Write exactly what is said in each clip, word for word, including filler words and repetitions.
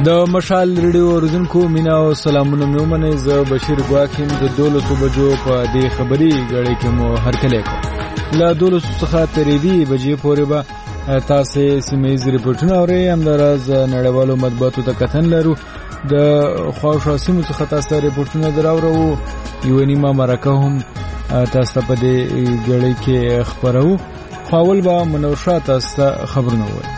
د مشال ریډیو اوریدونکو مینا او سلامونه مې ومنئ. زه بشیر ګواکیم د دولسو بجو په دې خبري غړي کې مو هرکلی کوم. له دولسو څخه تر دې بجې پورې به تاسو سیمه‌ییز ریپورټونه اورئ. همداراز نړیوالو مطبوعاتو ته کتن لرو. د خواوشا سیمو څخه تاسو ته ریپورټونه دراوړو. یو نیمه مرکه هم تاسو ته په دې غړي کې خبرو. خواول به منوشا تاسو ته خبرونه وایي.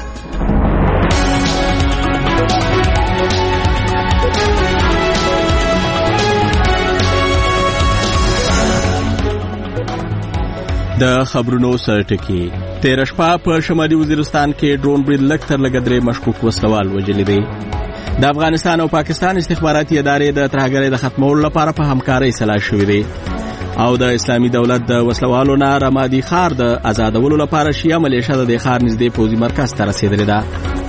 د خبرونو سرټکی تیر شپه په شمالي وزیرستان کې ډرون برید لږ تر لږه درې مشکوک وسلوال وژلي دي. د افغانستان او پاکستان استخباراتي ادارې د ترهګرۍ د ختمولو لپاره په همکارۍ سلا شوې دي او د اسلامي دولت د وسلوالو نه رمادي ښار د آزادولو لپاره شیعه ملیشه د دې ښار نږدې پوځي مرکز ته رسېدلې ده.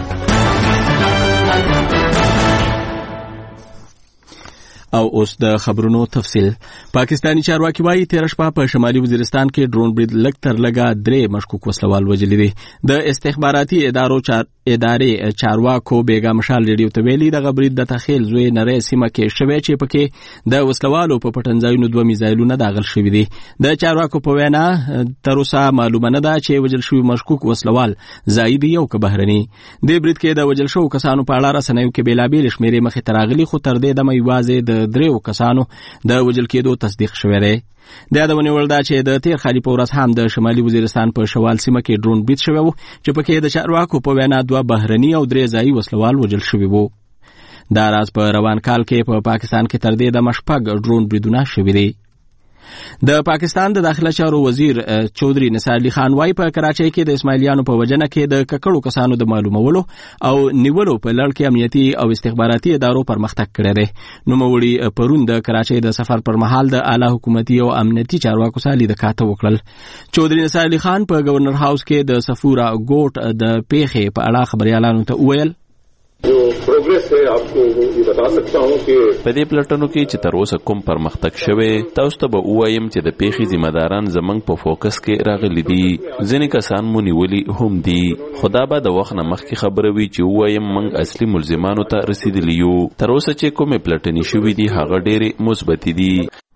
او اوس د خبرونو تفصیل. پاکستانی چارواکي وايي تیر شپه په شمالي وزیرستان کې ډرون برید لږ تر لږه درې مشکوک وسلوال وژلي دي. د استخباراتي ادارو چار ادارې چارواکو بیګا مشال ریډیو ته ویلي دغه برید د تخیل زوی نری سیمه کې شوی چې پکې د وسلوالو په پټنځایونو دوه میزایلونه داخل شوي دي. د چارواکو په وینا تر اوسه معلومه نه ده چې وژل شوي مشکوک وسلوال ځایي دي او که بهرني. د برید کې د وژل شوو کسانو په اړه رسنیو کې بېلابېلې شمېرې مخې ته راغلي، خو تر دې دمه یوازې د دریو کسانو د وژل کېدو تصدیق شوی دی. د یادونې وړ ده چې د تیر خالي په ورځ هم د شمالي وزیرستان په شوال سیمه کې ډرون برید شوی و چې پکې د چارواکو په وینا دوه بهرني او درې ځایي وسلوال وژل شوي وو. دا راز په روان کال کې په پاکستان کې تر دې دمه شپږ ډرون بریدونه شوي دي. د پاکستان د داخله چارو وزیر چودري نثار علي خان وايي په کراچۍ کې د اسماعیلیانو په وجنه کې د ککړو کسانو د معلومولو او نیولو په لړ کې امنیتي او استخباراتي ادارو پرمختګ کړی دی. نوموړي پرون د کراچۍ د سفر پر مهال د اعلی حکومتي او امنیتي چارواکو سره لیدکاته وکړل. چودري نثار علي خان په گورنر هاوس کې د صفورا ګوټ د پیښې په اړه خبريالانو ته وویل جو پروګرس ہے آپ کو یہ بتا سکتا ہوں کہ په دې پلټنو کې چې تر اوسه کوم پرمختګ شوی تاسو ته به وایم چې د پیښې ذمہ داران زمنګ په فوکس کې راغلي دي. ځینې کسان مو نیولي هم دي. خدا به د وخت نه مخکې خبره وي چې وایم موږ اصلي ملزمانو ته رسیدلی یو. تر اوسه چې کومې پلټنې شوې دي هغه ډېرې مثبتې دي.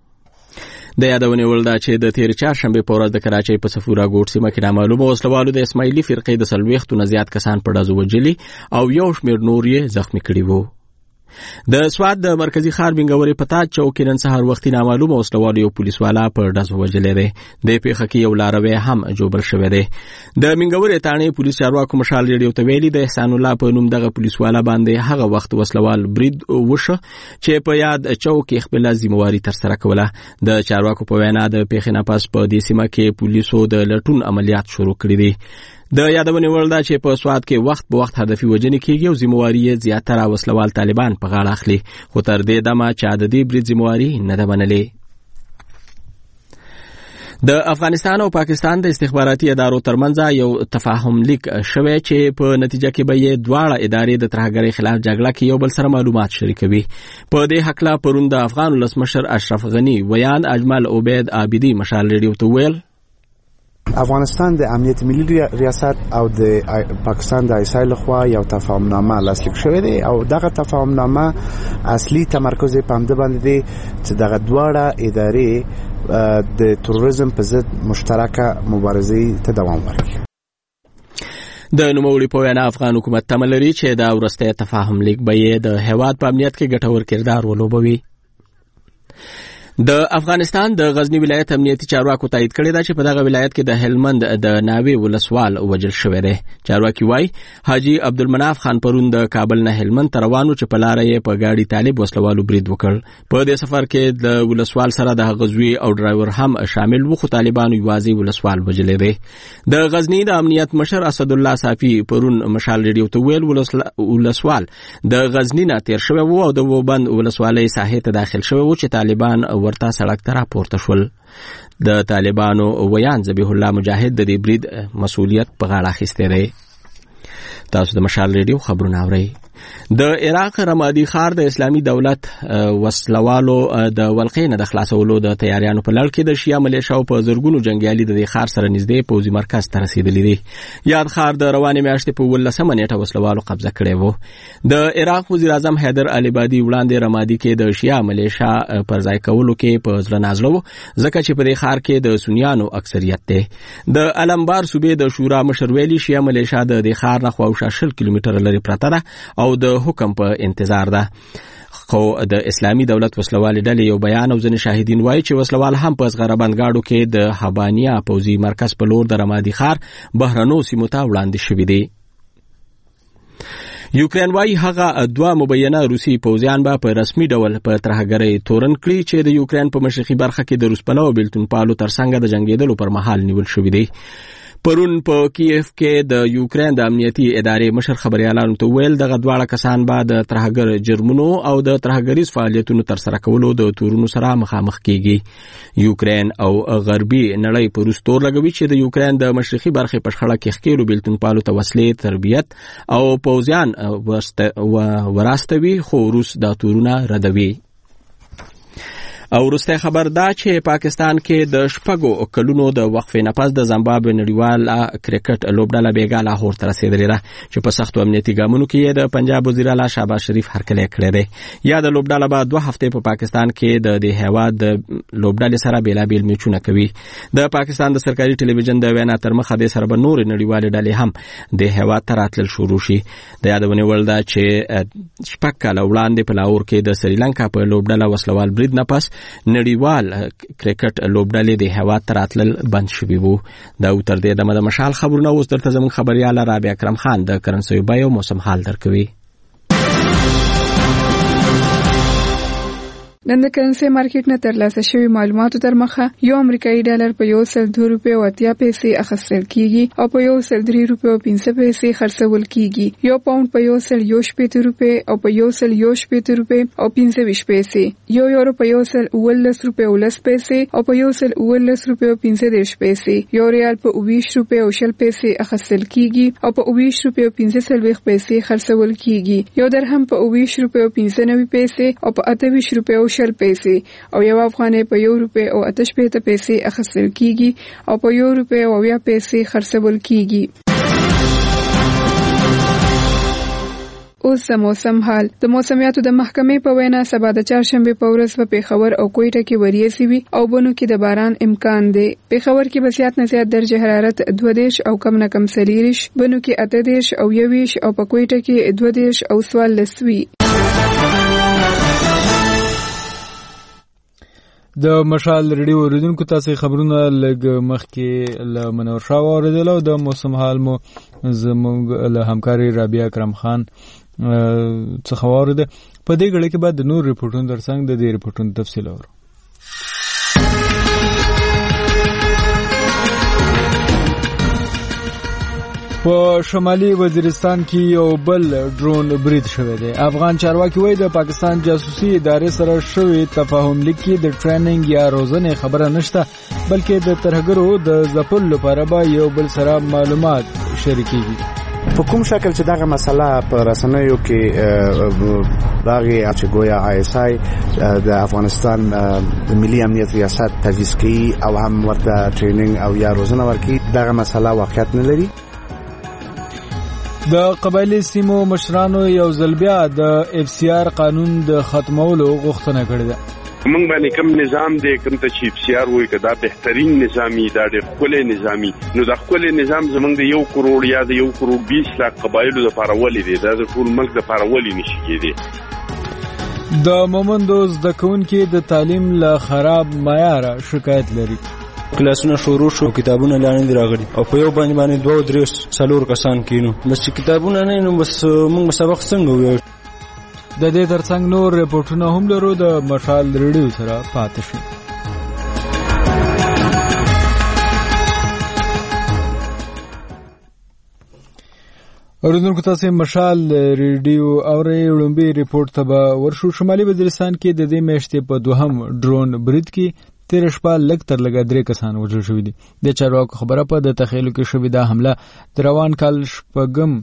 د یادونې وړ ده چې د تیر چهارشنبې په ورځ د کراچۍ په صفورا ګوټ سیمه کې نامعلومه وسلوالو د اسماعیلي فرقې د څلوېښتو نه زیات کسان په ډزو وژلي او یو شمېر نور یې زخمي کړي وو. د سوات د مرکزی ښار بنګورې په تاج چوک کې نن سهار وختي نامعلومه وسلوال یو پولیس والا په ډزو وژلی دی. د پیښه کې یو لاروی هم جوړ شوی دی. د بنګورې تاڼې پولیس چارواکو مشال ریډیو ته ویلي د احسان الله په نوم دغه پولیس والا باندې هغه وخت وسلوال برید وشو چې په یاد چوک کې خپل ذمہواری ترسره کوله. د چارواکو په وینا د پیښې نه پس په دې سیمه کې پولیسو د لټون عملیات شروع کړي دي. د یادونې وړ ده چې په سوات کې وخت په وخت هدفي وژنې کېږي او ذمہواري یې زیاتره وسلوال طالبان په غاړه اخلي، خو تر دې دمه چا د دې برید ذمہواري نه ده منلې. د افغانستان او پاکستان د استخباراتي ادارو ترمنځ یو تفاهم لیک شوی چې په نتیجه کې به یې دواړه ادارې د ترهګرۍ خلاف جګړه کې یو بل سره معلومات شریکوي. په دې هکله پرون د افغان ولسمشر اشرف غني ویان اجمل عبید عابدي مشال ریډیو ته ویل افغانستان د امنیت ملي ریاست او د پاکستان د ایسایل خوا یو تفاهم نامه لاسلیک شوی دی او دغه تفاهم نامه اصلي تمرکز په همده باندې دی چې دغه دواړه ادارې د تروریزم په ضد مشترکه مبارزې ته دوام ورکړي. د نوموړي په وینا افغان حکومت تمه لري چې دا وروستی تفاهم لیک به یې د هیواد په امنیت کې ګټور کردار ولوبوي. د افغانستان د غزنی ولایت امنیتي چارواکو تایید کړی دا چې په دغه ولایت کې د هلمند د ناوې ولسوال وژل شوی دی. چارواکي وایي حاجي عبدالمناف خان پرون د کابل نه هلمند ته روان و چې په لاره یې په ګاډي طالب وسلوالو برید وکړ. په دې سفر کې د ولسوال سره د هغه زوی او ډرایور هم شامل و، خو طالبانو یوازې ولسوال وژلی دی. د غزنی د امنیت مشر اسدالله صافي پرون مشال ریډیو ته ویل ولسوال د غزنی نه تیر شوی و او د وبند ولسوالۍ ساحې ته داخل شوی و چې طالبان ورته سړک ته راپورته شول. د طالبانو ویان ذبیح الله مجاهد د دې برید مسؤلیت په غاړه اخیستی دی. تاسو د مشال ریډیو خبرونه اورئ. د عراق رمادي ښار د اسلامي دولت وسلوالو د ولقې نه د خلاصولو د تیاریانو په لړ کې د شیا ملیشاو په زرګونو جنگیالي د ښار سره نږدې پوځي مرکز ته رسیدلی دي. یاد ښار د روانې میاشتې په ولسمه نیټه وسلوالو قبضه کړی و. د عراق وزیر اعظم حیدر العبادي وړاندې رمادي کې د شیا ملیشا پر ځای کولو کې په زړه نازړه و ځکه چې په دې ښار کې د سنیانو اکثریت دی. د علمبار صوبې د شورا مشر ویلي شیا ملیشا د دې ښار نه خواوشا شل کیلومتره لرې پرته ده او د حکم په انتظار ده. خو د اسلامي دولت وسلوال ډلې یو بیان او ځینې شاهدین وایي چې وسلوال هم په زغره بندګاډو کې د حبانیا پوځي مرکز په لور د رمادي ښار بهرنو سیمو ته وړاندې شوي دي. یوکرین وايي هغه دوه مبینه روسي پوځیان به په رسمي ډول په ترهګرۍ تورن کړي چې د یوکرین په مشرقي برخه کې د روس پلو بیلتون پالو ترڅنګ د جنگیدلو پر مهال نیول شوي دي. پرون په کیف کې د یوکرین د امنیتي ادارې مشر خبريالانو ته ویل دغه دواړه کسان به د ترهګر جرمونو او د ترهګریز فعالیتونو تر سره کولو د تورونو سره مخامخ کیږي. یوکرین او غربي نړۍ په روس تور لګوي چې د یوکرین د مشرقي برخې په شخړه کې ښکیلو بیلتون پالو ته وسلې تربیت او پوځیان وراستوي خو روس دا تورونه ردوي. او وروسته خبر دا چې پاکستان کې د شپږو کلونو د وقفې نه پس د زیمبابوې نړیواله کرکټ لوبډله بیګا لاهور ته رسېدلې ده چې په سختو امنیتي ګامونو کې یې د پنجاب وزیر اعلی شهباز شریف هرکلی کړی دی. یا د لوبډله به دوه هفتې په پاکستان کې د دې هیواد د لوبډلې سره بېلابېل میچونه کوي. د پاکستان د سرکاري ټلویزیون د وینا تر مخه دې سره به نورې نړیوالې ډلې هم د هیواد ته راتلل شروع شي. د یادونې وړ ده چې شپږ کاله وړاندې په لاهور کې د سریلانکا په لوبډله وسلوال برید نه پس نړیوال کرکټ لوبډلې د هیواد ته راتلل بند شوي وو. دا تر دې دمه د مشال خبرونه اوس درته زموږ خبريال رابعه اکرم خان د کرنسي بیو موسم حال درکوي. نن د کرنسي مارکیټ نه ترلاسه شوی معلوماتو تر مخه یو امریکایي ډالر په یو سل دوه روپیو او اتیا پیسې اخیستل کیږي او په یو سل درې روپیو او پنځه پیسې خرڅول کیږي. یو پاوند په یو سل یو شپېته روپۍ او په یو سل یو شپېته روپۍ او پنځه ویشت پیسې. یو یورو په یو سل اوولس روپۍ او لس پیسې او په یو سل اوولس روپۍ او پنځه دېرش پیسې. یو ریال په اوویشت روپۍ او شل پیسې اخیستل کیږي او په اوویشت روپۍ او پنځه څلوېښت پیسې خرڅول کیږي. یو درهم په اوویشت روپۍ او پنځه نوي پیسې او په اته ویشت روپۍ او شل پیسې او یو افغانۍ په یو روپۍ او اته شپېته پیسې اخیستل کیږي او په یو روپۍ او اویا پیسې خرڅول کیږي. اوس د موسم حال. د موسمیاتو د محکمې په وینا سبا د چهارشنبه په ورځ په پیښور او کویټه کې وریځې وي او بنو کې د باران امکان دی. پیښور کې به زیات نه زیات درجه حرارت دوه دېرش او کم نه کم څلېرویشت، بنو کې اته دېرش او یوویشت او په کویټه کې دوه دېرش او څوارلس وي. د مشال ریډیو اوریدونکو تاسو خبرونه لږ مخکې له منور شاه اوریدل او د موسم حال مو زموږ له همکاري رابعه اکرم خان څخه اوریده. په دې غړي کې بعد د نور ریپورتونو ترڅنګ د دې ریپورتونو تفصیل اورو. په شمالي وزیرستان کې یو بل ډرون برید شوی دی. افغان چارواکي وایي د پاکستان جاسوسي ادارې سره شوی تفاهم لیک کې د ټریننګ یا روزنې خبره نشته، بلکې د ترهګرو د ځپلو لپاره به یو بل سره معلومات شریکېږي. په کوم شکل چې دغه مسله په رسنیو کې راغی چې ګویا آی اس آی د افغانستان د ملي امنیت ریاست تجویز کوي او هم ورته ټریننګ او یا روزنه ورکوي، دغه مسله واقعیت نه لري. د قبایلی سیمو مشرانو یو ځل بیا د اف سی آر قانون د ختمولو غوښتنه کړې ده. موږ باندې کوم نظام دی کوم ته چې اف سی آر وایي کدا بهترین نظامی دا د خپل نظامی نو د خپل نظام زمونږ د یو کروڑ یا د یو کروڑ بیس لاک قبایلو د پارولې دی دا د ټول ملک د پارولې نشي کېدی. د مومندو زده کوونکي د تعلیم له خراب معیار شکایت لري. کلاسونه شروع شو، کتابونه لاندې راغلي او په یو باندې باندې دوه درې څلور کسان کینو، بس کتابونه نه نو بس موږ سبق څنګه وایو. د دې ترڅنګ نور ریپورتونه هم لرو. د مشال ریډیو سره پاتې شئ. اوریدونکو تاسو مشال ریډیو اورئ. وړاندې ریپورت ته به ورشو. شمالي وزیرستان کې د دې میاشتې په دوهم ډرون برید کې تیر شپه لږ تر لږه درې کسان وژل شوي دي. د چارواکو خبره په د تخیلو کې شوې دا حمله د روان کال شپږم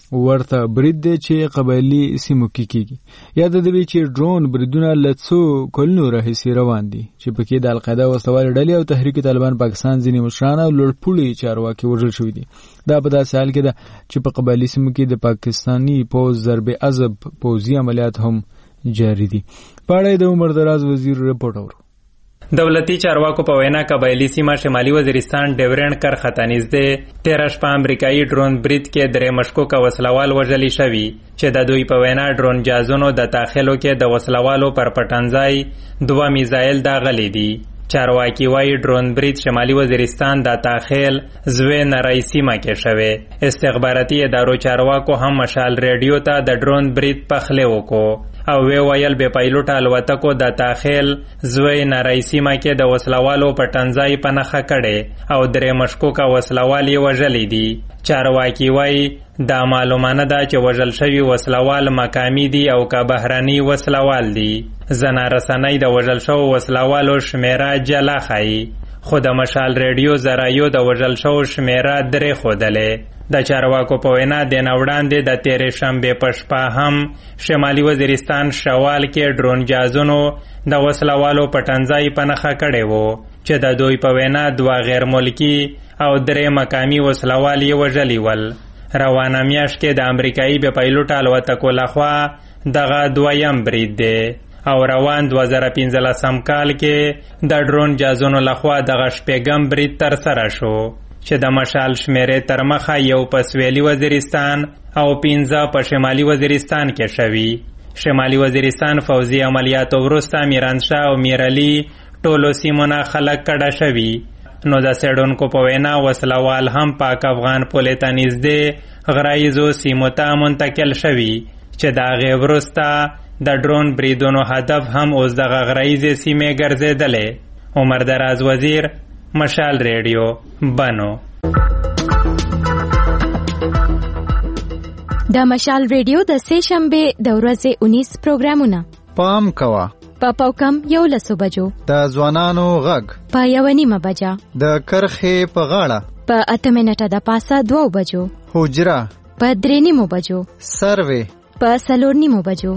ورته برید دی چې قبایلي سیمو کې کیږي. یاد دی چې ډرون بریدونه له څو کلونو راهیسې روان دي چې پکې د القاعده وسلوال ډلې او تحریک طالبان پاکستان ځینې مشران او لوړپوړي چارواکي وژل شوي دي. دا په داسې حال کې ده چې په قبایلي سیمو کې د پاکستاني پوځ ضرب عضب پوځي عملیات هم جاری دي. په اړه د عمر دراز وزیر رپورټ اورو. دولتي چارواکو په وینا قبایلي سیمه شمالي وزیرستان ډیورنډ کرخه ته نږدې تیره شپه امریکایي ډرون برید کې درې مشکوکه وسلوال وژلي شوي چې د دوی په وینا ډرون جازونو د داخلو کې د وسلوالو پر پټنځای دوه میزایل داغلي دي. چارواکي وایي ډرون برید شمالي وزیرستان د تاخیل زوی نری سیمه کې شوی. استخباراتي ادارو چارواکو هم مشال ریډیو ته د ډرون برید پخلی وکړو او وی ویل بې پایلوټه الوتکو د تاخیل زوی نری سیمه کې د وسلوالو پټنځای په نښه کړی او درې مشکوکه وسلوال یې وژلي دي. چارواکي وایي دا معلومانه ده چې وژل شوي وسلوال مقامي دي او که بهرني وسلوال دي. زنا رسنۍ د وژل شوو وسلوالو شمیره جلا ښایي خو د مشال ریډیو ذرایو د وژل شوو شمیره درې ښودلې. د چارواکو په وینا د نه وړاندې د تیرې شنبې په شپه هم شمالي وزیرستان شوال کې ډرون جازونو د وسلوالو پټنځای په نښه کړی و چې د دوی په وینا دوه غیر ملکي او درې مقامي وسلوال یې وژلي ول. روانه میاشت کې د امریکایي بې پایلوټه الوتکو لخوا دغه دویم برید دی او روان دوه زره پنځلسم کال کې د ډرون جازونو لخوا دغه شپږم برید ترسره شو چې د مشال شمیرې تر مخه یو په سویلي وزیرستان او پنځه په شمالي وزیرستان کې شوي. شمالي وزیرستان فوزي عملیاتو وروسته میرانشاه او میرعلي ټولو سیمو نه خلک کډه شوي. نو د څېړونکو په وینا وسلوال هم پاک افغان پولې ته نږدې غرایزو سیمو ته منتقل شوي چې د هغې وروسته د ډرون بریدونو هدف هم اوس دغه غرایزې سیمې ګرځېدلې. عمر دراز وزیر، مشال ریډیو، بنو. د مشال ریډیو د سه شنبه د ورځې اونیس پروګرامونه پام کوه. په پاوکم یو لسو بجو د ځوانانو غږ په یو نیمه بجه د کرخې په غاړه په اته منټه د پاسه دوه بجو حجره په درې نیمو بجو سروې په څلور نیمو بجو.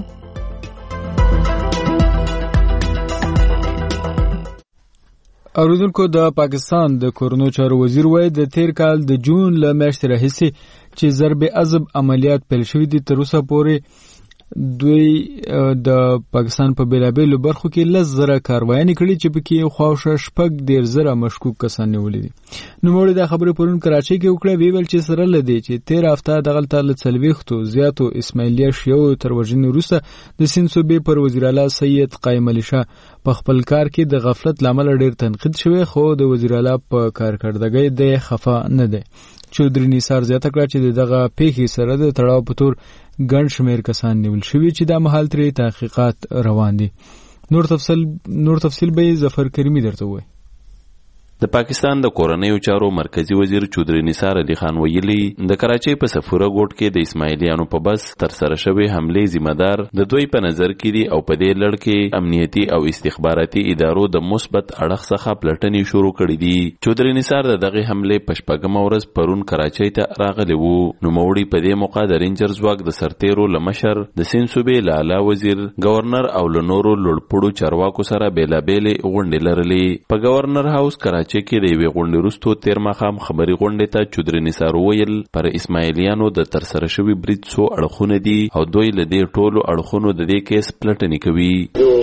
اوریدونکو د پاکستان د کورونو چارو وزیر وایي د تیر کال د جون له میاشتې راهیسې چې ضرب عضب عملیات پیل شوي دي تر اوسه پورې دوی د پاکستان په بیلابیلو برخو کې لس زره کاروایانې کړي چې پکې خواوشا شپږ دېرش زره مشکوک کسان نیولي دي. نوموړي دا خبرې پرون کراچۍ کې وکړه. ویې ویل چې سره له دې چې تېره هفته دغلته له څلوېښتو زیاتو اسماعیلیه شیعو تر وژنې وروسته د سیند صوبې پر وزیر اعلی سید قایم علي شاه په خپل کار کې د غفلت له امله ډېر تنقید شوی، خو د وزیر اعلی په کارکردګۍ دی خفه نه دی. چودري نثار زیاته کړه چې دغه پیښې سره د تړاو په تور ګڼ شمېر کسان نیول شوي چې دا مهال ترې تحقیقات روان دي. نور تفصیل نور تفصیل به ظفر کریمي درته وایي. د پاکستان د کورنیو چارو مرکزی وزیر چودري نثار علي خان ویلي د کراچۍ په سفوره ګوټ کې د اسماعیلیانو په بس تر سره شوی حملې ذمہ دار د دوی په نظر کې دي او په دې لړ کې امنیتي او استخباراتي ادارو د مثبت اړخ څخه پلټنې شروع کړې دي. چودري نثار د دغه حملې په شپږمه ورځ پرون کراچۍ ته راغلی وو. نوموړي په دې موقع د رینجر ځواک د سرتیرو له مشر د سیند صوبې له اعلی وزیر ګورنر او له نورو لوړپوړو چارواکو سره بېلابېلې غونډې لرلې. په ګورنر هاوس کراچۍ کې د یوې غونډې وروسته تېر ماښام خبري غونډې ته چودري نثار وویل پر اسماعیلیانو د ترسره شوي برید څو اړخونه دي او دوی له دې ټولو اړخونو د دې کیس پلټنې کوي.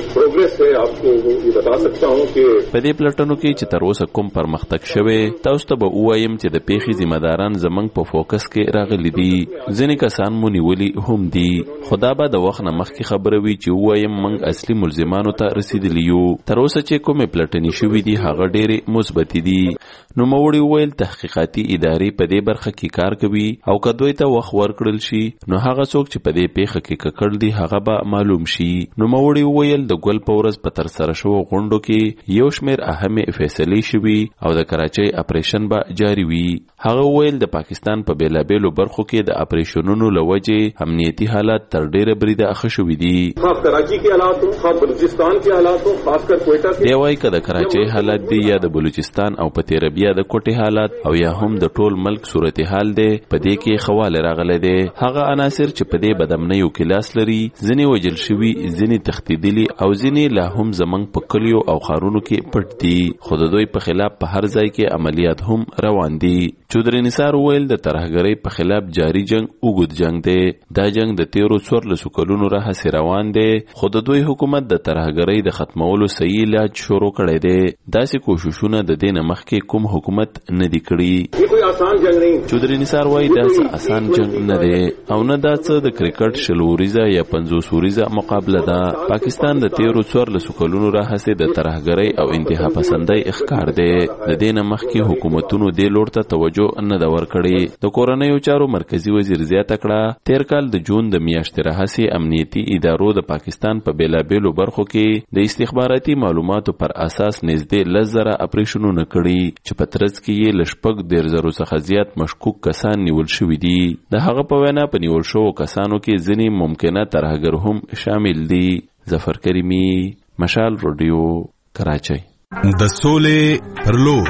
په دې پلټنو کې چې تر اوسه کوم پرمختګ شوی تاسو ته به ووایم چې د پیښې ذمہ داران زموږ په فوکس کې راغلي دي. ځینې کسان مو نیولي هم دي، خو دا به د وخت نه مخکې خبره وي چې ووایم موږ اصلي ملزمانو ته رسېدلي یو. تر اوسه چې کومې پلټنې شوي دي هغه ډېرې مثبتې دي. نوموړي وویل تحقیقاتي ادارې په دې برخه کې کار کوي او که دوی ته وخت ورکړل شي نو هغه څوک چې په دې پیښه کې ککړ دي هغه به معلوم شي. نوموړي وویل د ګل په ورځ په ترسره شوو غونډو کې یو شمېر اهمې فیصلې شوي او د کراچۍ اپریشن به جاري وي. هغه وویل د پاکستان په بیلابیلو برخو کې د اپریشنونو له وجې امنیتي حالات تر ډېره بریده ښه شوي دي. دی وایي که د کراچۍ حالات دي یا د بلوچستان بلوچستان او په تیره بیا د کوټې حالات او یا هم د ټول ملک صورتحال دی په دې کې خواله راغلی دی. هغه عناصر چې په دې بدامنیو کې لاس لري ځینې وژل شوي، ځینې تښتېدلي او ځینې لا هم زموږ په کلیو او ښارونو کې پټ دي، خو د دوی په خلاف په هر ځای کې عملیات هم روان دي. چودري نثار وویل د ترهګرۍ په خلاف جاري جنگ اوږد جنگ دی. دا جنگ د تیرو څوارلسو کلونو راهیسې روان دی، خو د دوی حکومت د ترهګرۍ د ختمولو صحیح علاج شروع کړی دی. داسې کوششونه د دې نه مخکې کوم حکومت نه دي کړي. چودري نثار وایي دا څه اسان جنگ نه دی او نه دا څه د کرکټ شل وریزه یا پنځوس وریزه مقابله ده. پاکستان د تیرو څوارلسو کلونو راهیسې د ترهګرۍ او انتها پسندۍ ښکار دی. د دې نه مخکې حکومتونو دې لور ته توجه نه ده ورکړې. د کورنیو چارو مرکزی وزیر زیاته کړه تیر کال د جون د میاشتې راهیسې امنیتي ادارو د پاکستان په بیلابیلو برخو کې د استخباراتي معلوماتو پر اساس نږدې لس زره اپریشنونه کړي چې په ترڅ کې یې له شپږ دېرش زرو څخه زیات مشکوک کسان نیول شوي دي. د هغه په وینا په نیول شوو کسانو کې ځینې ممکنه ترهګر هم شامل دي. ظفر کریمي، مشال رادیو، کراچۍ. د سولې پر لور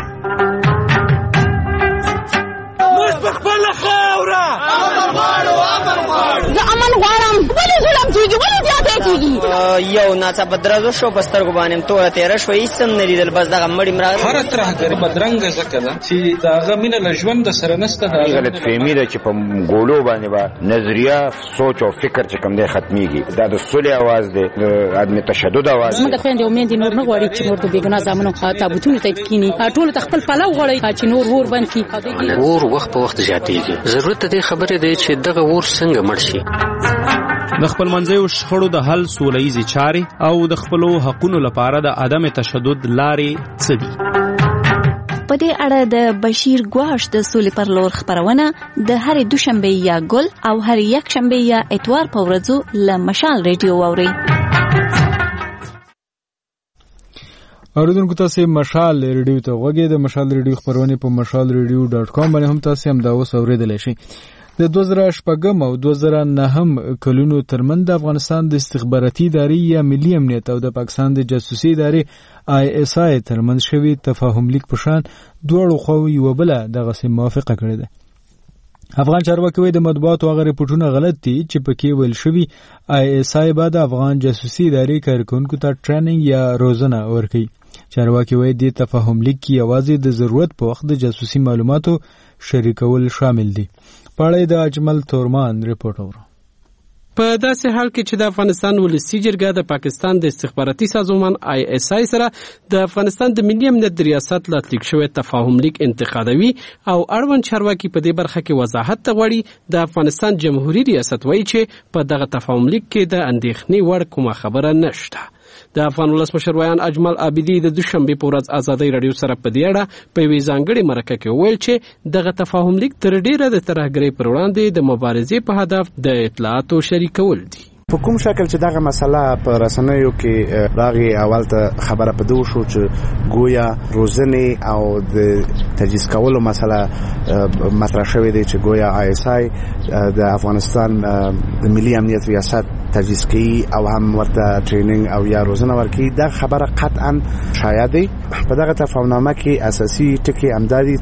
یو ناڅاپه درزو شو په سترګو باندې توره تېره شوه، هېڅ هم نه لیدل، بس دغه مړي مړه. هره ترهګري بدرنګه ځکه ده چې د هغه مینه له ژونده سره نشته. غلط فهمي ده چې په ګولو باندې به نظریه، سوچ او فکر چې کوم دی ختمیږي. دا د سولې اواز دی، د عدم تشدد اواز دی. زموږ خویندې او میندې نور نه غواړي چې نور د بېګناه زامنو تابوتونو ته کښېني، ټولو ته خپل پلو غواړي چې نور اور بند کړي. اور وخت په وخت زیاتېږي. ضرورت د دې خبرې دی چې دغه اور څنګه مړ شي. د خپل منځیو شخړو د حل سوله ییزې چارې او د خپلو حقونو لپاره د عدم تشدد لارې څه دي؟ په دې اړه د بشیر ګواش د سولې پر لور خبرونه د هرې دوشنبې یا ګل او هر یک شنبې یا اتوار په ورځو له مشال ریډیو واورئ. اوریدونکو تاسو مشال ریډیو ته غوږی د مشال ریډیو خبرونه په مشال ریډیو ډاټ کام باندې هم تاسو هم دا اوس اوریدلی شئ. د دوه زره شپږم او دوه زره نهم کلونو ترمنځ د افغانستان د استخباراتي ادارې یا ملي امنیت او د پاکستان د جاسوسي ادارې آی اس آی ترمنځ شوي تفاهم لیک په شان دواړو خواوو یوه بله دغسې موافقه کړې ده. افغان چارواکي وایي د مطبوعاتو هغه ریپورټونه غلط دي چې پکې ویل شوي آی اس آی به د افغان جاسوسي ادارې کارکوونکو ته ټریننګ یا روزنه ورکوي. چارواکي وایي دې تفاهم لیک کې یوازې د ضرورت په وخت د جاسوسي معلوماتو شریکول شامل دي. پاړی د اجمل تورمان رپورټ اورو. په داسې حال کې چې د افغانستان ولسي جرګه د پاکستان د استخباراتي سازمان آی اس آی سره د افغانستان د ملي امنیت د ریاست لاسلیک شوی تفاهم لیک انتقادوي او اړوند چارواکي په دې برخه کې وضاحت غواړي، د افغانستان جمهوریت ریاست وایي چې په دغه تفاهم لیک کې د اندېښنې وړ کومه خبره نشته. د افغان ولسمشر ویان اجمل عابدي د دوشنبې په ورځ ازادۍ راډیو سره په دې اړه په یوې ځانګړې مرکه کې وویل چې دغه تفاهم لیک تر ډیره د ترهګرۍ پر وړاندې د مبارزې په هدف د اطلاعاتو شریکول دي. په کوم شکل چې دغه مسله په رسنیو کې راغی، اول ته خبره په دوه شو چې گویا روزنې او د تجهیز کولو مسله مطرح شوې ده چې گویا آی اس آی د افغانستان د ملي امنیت ریاست تجهیز کوي او هم ورته ټریننګ او یا روزنه ورکوي. دا خبره قطعا شایع دی. په دغه تفاهمنامه کې اساسي ټکي همداري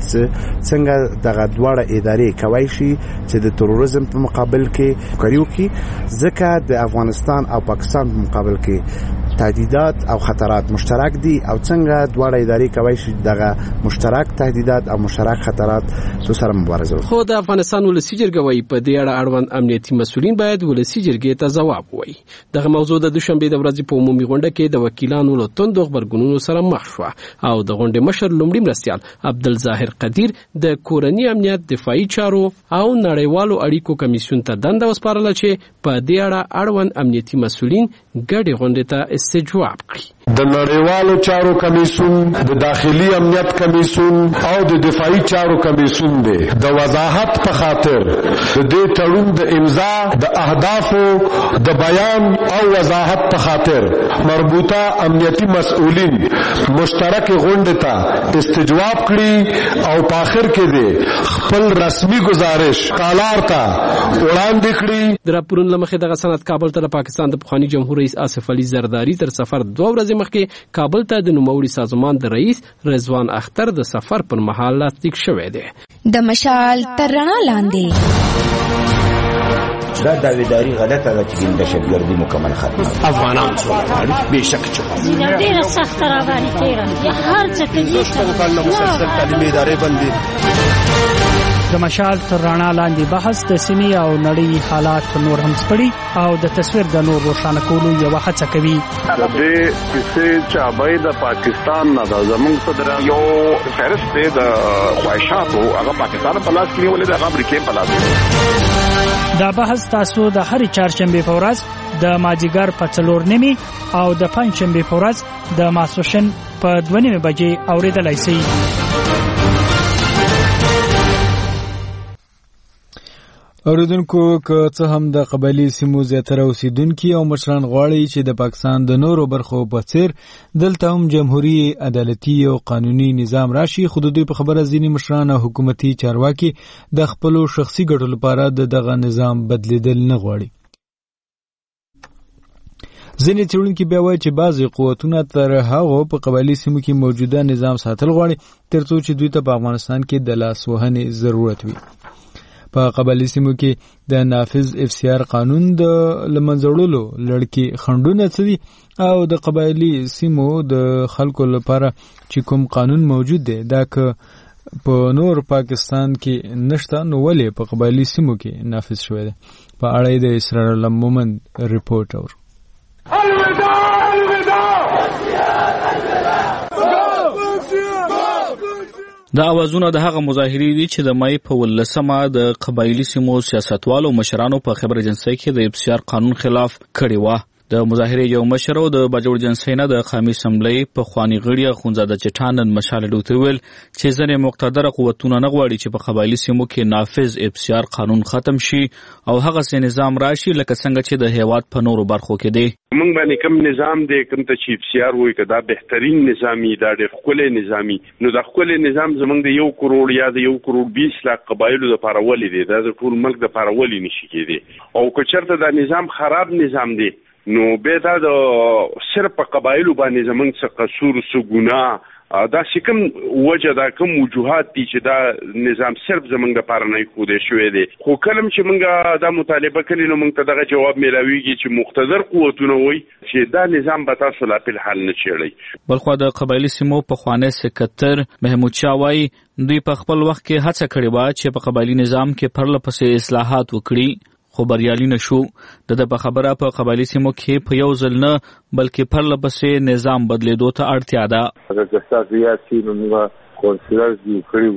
څنګه دغه دواړه ادارې کولی شي چې د تروریزم په مقابل کې کار وکړي، ځکه د افغانستان او پاکستان په مقابل کې تهدیدات او خطرات مشترک دي او څنګه دواړه ادارې کولی شي دغه مشترک تهدیدات او مشترک خطرات تو سره مبارزه وکړي. خو د افغانستان ولسي جرګه وایي په دې اړه اړوند امنیتي مسؤلین باید ولسي جرګې ته ځواب ووایي. دغه موضوع د دوشنبې د ورځې په عمومي غونډه کې د وکیلانو له توندو غبرګونونو سره مخ شوه او د غونډې مشر لومړي مرستیال عبدالظاهر قدیر د کورني امنیت دفاعي چارو او نړیوالو اړیکو کمیسیون ته دنده وسپارله چې په دې اړه اړوند امنیتي مسؤلین ګډې غونډې ته استجواب کړي. د نړیوالو چارو کمیسیون، د داخلي امنیت کمیسیون او د دفاعي چارو کمیسیون دی د وضاحت په خاطر د دې تړون د امضا د اهدافو د بیان او وضاحت په خاطر مربوطه امنیتي مسؤلین مشترک غونډې ته استجواب کړي او په اخر کې دی خپل رسمي گزارش کالار ته وړاندې کړي. د راپورونو له مخې دغه سند کابل ته د پاکستان د پخواني جمهور رئیس آصف علي زرداری تر سفر دوه ورځې زیاتې مخکې کابل ته د نوموړي سازمان د رئیس رضوان اختر د سفر پر مهال لاسلیک شوی دی. د مشال تر رڼا لاندې دا داویداری غلطه ده چې دهشتګردي مکمل ختمه افغانان څو غواړي بېشکه چې غواړي ډېره سخته راباندې تېره یا هر څه کوي څه مسلسل تعلیمي ادارې بندي. د مشال تر رڼا لاندې بحث د سیمې او نړۍ حالات نور هم سپړي او د تصویر د نور روښانه کولو یوه هڅه کوي. د دې کیسې چابۍ د پاکستان نه ده، زموږ صدر یو فهرست دی د خواهشاتو، هغه پاکستان په لاس کې نیولې ده، هغه امریکې په لاس کې. دا بحث تاسو د هرې چهارشنبې په ورځ د مازدیګر په څلور نیمې او د پنجشنبې په ورځ د ماسپښین په دوه نیمې بجې اورېدلی شئ. اوریدونکو که څه هم د قبایلي سیمو زیاتره اوسیدونکي او مشران غواړي چې د پاکستان د نورو برخو په څیر دلته هم جمهوری عدالتي او قانوني نظام راشي، خو د دوی په خبره ځینې مشران او حکومتي چارواکي د خپلو شخصي ګټو لپاره د دغه نظام بدلیدل نه غواړي. ځینې څېړونکي بیا وایي چې بعضې قوتونه تر هغو په قبایلي سیمو کې موجوده نظام ساتل غواړي تر څو چې دوی ته په افغانستان کې د لاس وهنې ضرورت وي. په قبایلي سیمو کې د نافذ اف سی آر قانون د لمنځوړلو لړکي خنډونه څه دي او د قبایلي سیمو د خلکو لپاره چې کوم قانون موجود دی دا که په نور پاکستان کې نشته نو ولې په قبایلي سیمو کې نافذ شوی دی. په اړه د اسرار الله مومند ریپورت اور دا اوازونه د هغه مظاهرې دي چې د مای په ولسمه د قبایلي سیمو سیاستوالو مشرانو په خبر ایجنسۍ کې د اف سی آر قانون خلاف کړی و. د مظاهرې یو مشر او د باجوړ جنسۍ نه د قومي اسمبلی په خواني غړي اخوندزاده چټان نن مشال ډوته ویل چې ځینې مقتدر قوتونه نه غواړي چې په قبایلي سیمو کې نافذ اف سی آر قانون ختم شي او هغه سي نظام راشي لکه څنګه چې د هیواد په نورو برخو کې دی. موږ باندې کوم نظام دی کوم ته چې اف سی آر وایي دا بهترین نظامی دا ډېر ښکلی نظامی نو دا ښکلی نظام زموږ د یو کروڑ یا د یو کروڑ بیس لاک قبایلو دپاره ولې دی دا د ټول ملک دپاره ولې نشي کېدی او که چېرته دا نظام خراب نظام دی نو به دا د صرف په قبایلو باندې زمونږ څه قصور څه ګناه دا چې کوم وجه دا کوم وجوهات دي چې دا نظام صرف زمونږ دپاره نه ایښودی شوی دی خو کله چې موږ دا مطالبه کړې نو موږ ته دغه جواب میلاویږي چې مقتدر قوتونه وایي چې دا نظام به تاسو لا فی الحال نه چیړئ. بلخوا د قبایلي سیمو پخوانی سکتر محمود شاه وایي دوی په خپل وخت کې هڅه کړې وه چې په قبایلي نظام کې پرله پسې اصلاحات وکړي خو بریالي نه شو. د ده په خبره په قبایلي سیمو کې په یو ځل نه بلکې پرله پسې نظام بدلېدو ته اړتیا ده. اگر ستاسو یاد شي نو موږ کونسلرز جوړ کړي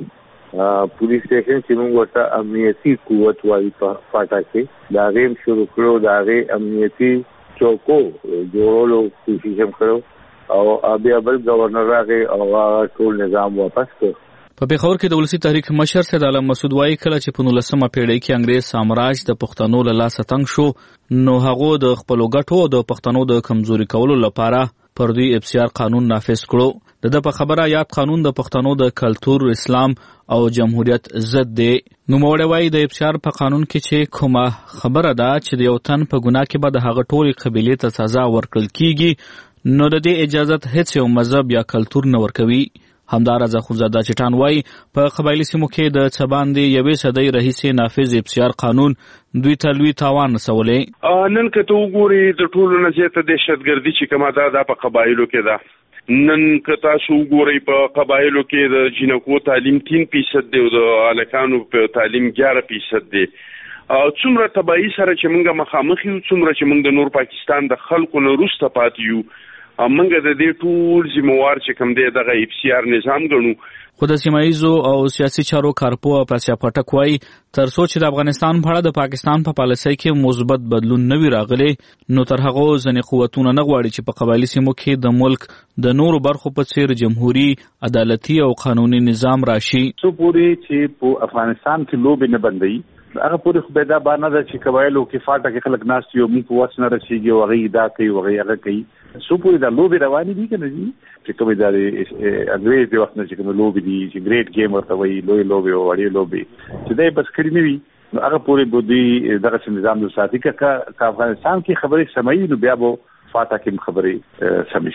وو پولیس سټیشن چې موږ ورته امنیتي قوت وایي په فاټا کې د هغې هم شروع کړو د هغې امنیتي چوکو جوړولو کوشش هم کړو او بیا بل ګورنر راغی او هغه ټول نظام واپس کړ. په پیښور کې د ولسی تحریک مشر سید عالم مسعود وایي کله چې په نولسمه پیړۍ کې انګریز سامراج د پښتنو له لاسه تنګ شو نو هغه د خپلو ګټو د پښتنو د کمزوري کولو لپاره پر دوی اف سی آر قانون نافذ کړو. د ده په خبره یاد قانون د پښتنو د کلتور، اسلام او جمهوریت ضد دی. نوموړی وایي د اف سی آر په قانون کې چې کومه خبره ده چې د یو تن په ګناه کې به د هغه ټولې قبیلې ته سزا ورکړل کیږي نو د دې اجازت هیڅ یو مذهب یا کلتور نه ورکوي. همداراز اخوندزاده چټان وایي په قبایلي سیمو کې د څه باندې یوې صدۍ راهیسې نافذ اف سی آر قانون دوی ته لوی تاوان رسولی. نن که ته وګورې د ټولو نه زیاته دهشتګردي چې کومه ده دا په قبایلو کې ده. نن که تاسو وګورئ په قبایلو کې د جینکو تعلیم تین فیصد دی او د هلکانو په تعلیم ګیاره فیصد دی. څومره تباهي سره چې موږ مخامخ یو څومره چې موږ د نور پاکستان د خلکو نه وروسته پاتې یو منګه د دې ټول ذمہوار چې کوم دی دغه اف سی آر نظام ګڼو. خو د سیمایزو او سیاسي چارو کارپو پاسیا پټک وایي تر څو چې د افغانستان په اړه د پاکستان په پالیسۍ کې مثبت بدلون نه وي راغلی نو تر هغو ځینې قوتونه نه غواړي چې په قبایلي سیمو کې د ملک د نورو برخو په څیر جمهوري، عدالتي او قانوني نظام راشي. څو پورې چې په افغانستان کې لوبې نه بندوي هغه پورې خو به دا بانه ده چې قبایلو کې فاټه کې خلک ناست یو موږ په وس نه رسېږي او هغوی دا کوي او هغوی هغه کوي. څو پورې دا لوبې روانې دي که نه دي چې کومې دا د انګریز د وخت نه چې کومې لوبې دي چې ګریټ گیم ورته وایي لویې لوبې او وړې لوبې چې دا یې بس کړي نه وي نو هغه پورې به دوی دغسې نظام ساتي. که افغانستان کې خبرې سموي نو بیا به فاټه کې خبرې سمې شي.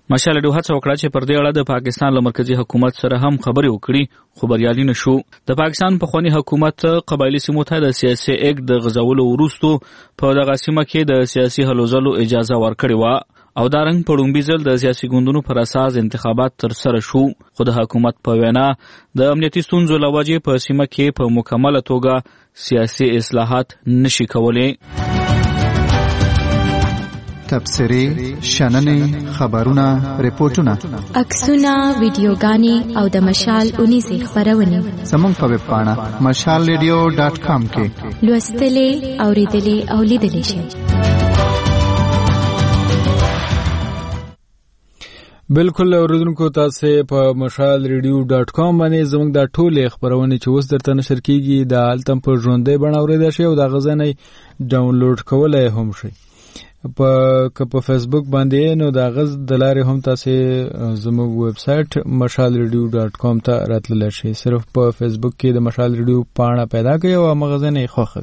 مشال رادیو هڅه وکړه چې پر دې اړه د پاکستان له مرکزی حکومت سره هم خبرې وکړي خو بریالي نشو. د پاکستان پخوانی حکومت قبایلی سیمو ته د سیاسي اک د غزولو وروسته په دغه سیمه کې د سیاسي هلو ځلو اجازه ورکړې وه او دا رنګ په لومړي ځل د سیاسي ګوندونو پر اساس انتخابات ترسره شو خو د حکومت په وینا د امنیتي ستونزو له وجې په سیمه کې په مکمله توګه سیاسي اصلاحات نشي کولی. تبصرې، شننې، خبرونه، ریپورتونه، عکسونه، ویډیوګانې او د مشال اونیزې خپرونې زموږ په ویب پاڼه مشال ریډیو ډاټ کام کې لوستلې، اورېدلې او لیدلې شئ. بالکل اوریدونکو تاسو په مشال ریډیو ډاټ کام باندې زموږ د ټولې خبرونه چې اوس درته نشر کیږي د التم پر ژوندۍ بڼه اوریدل شي او د غزنې ډاونلوډ کولای هم شي. په که په فیسبوک باندې نو د غز د لارې هم تاسو زموږ ویب سټ مشال ریډیو ډاټ کام ته راتللی شئ. صرف په فیسبوک کې د مشال ریډیو پاڼه پیدا کړئ او مغزنه یې خوښه.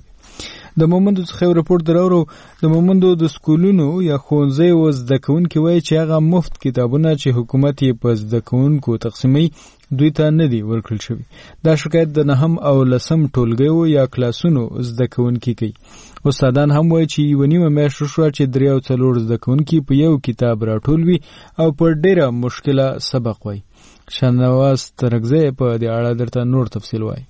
د مومندو څخه رپورت دراورو د مومندو د سکولونو یا ښوونځي او زده کوونکي وایي چې هغه مفت کتابونه چې حکومت یې په زده کوونکو تقسیموي دوی ته نه دي ورکړل شوي. دا شکایت د نهم او لسم ټولګیو یا کلاسونو زده کوونکي کوي. استادان هم وایي چې یوه نیمه میاشت شوه چې درې او څلور زده کوونکي په یو کتاب راټول وي او په ډېره مشکله سبق وایي. شاهنواز ترکزی په دې اړه درته نور تفصیل وایي.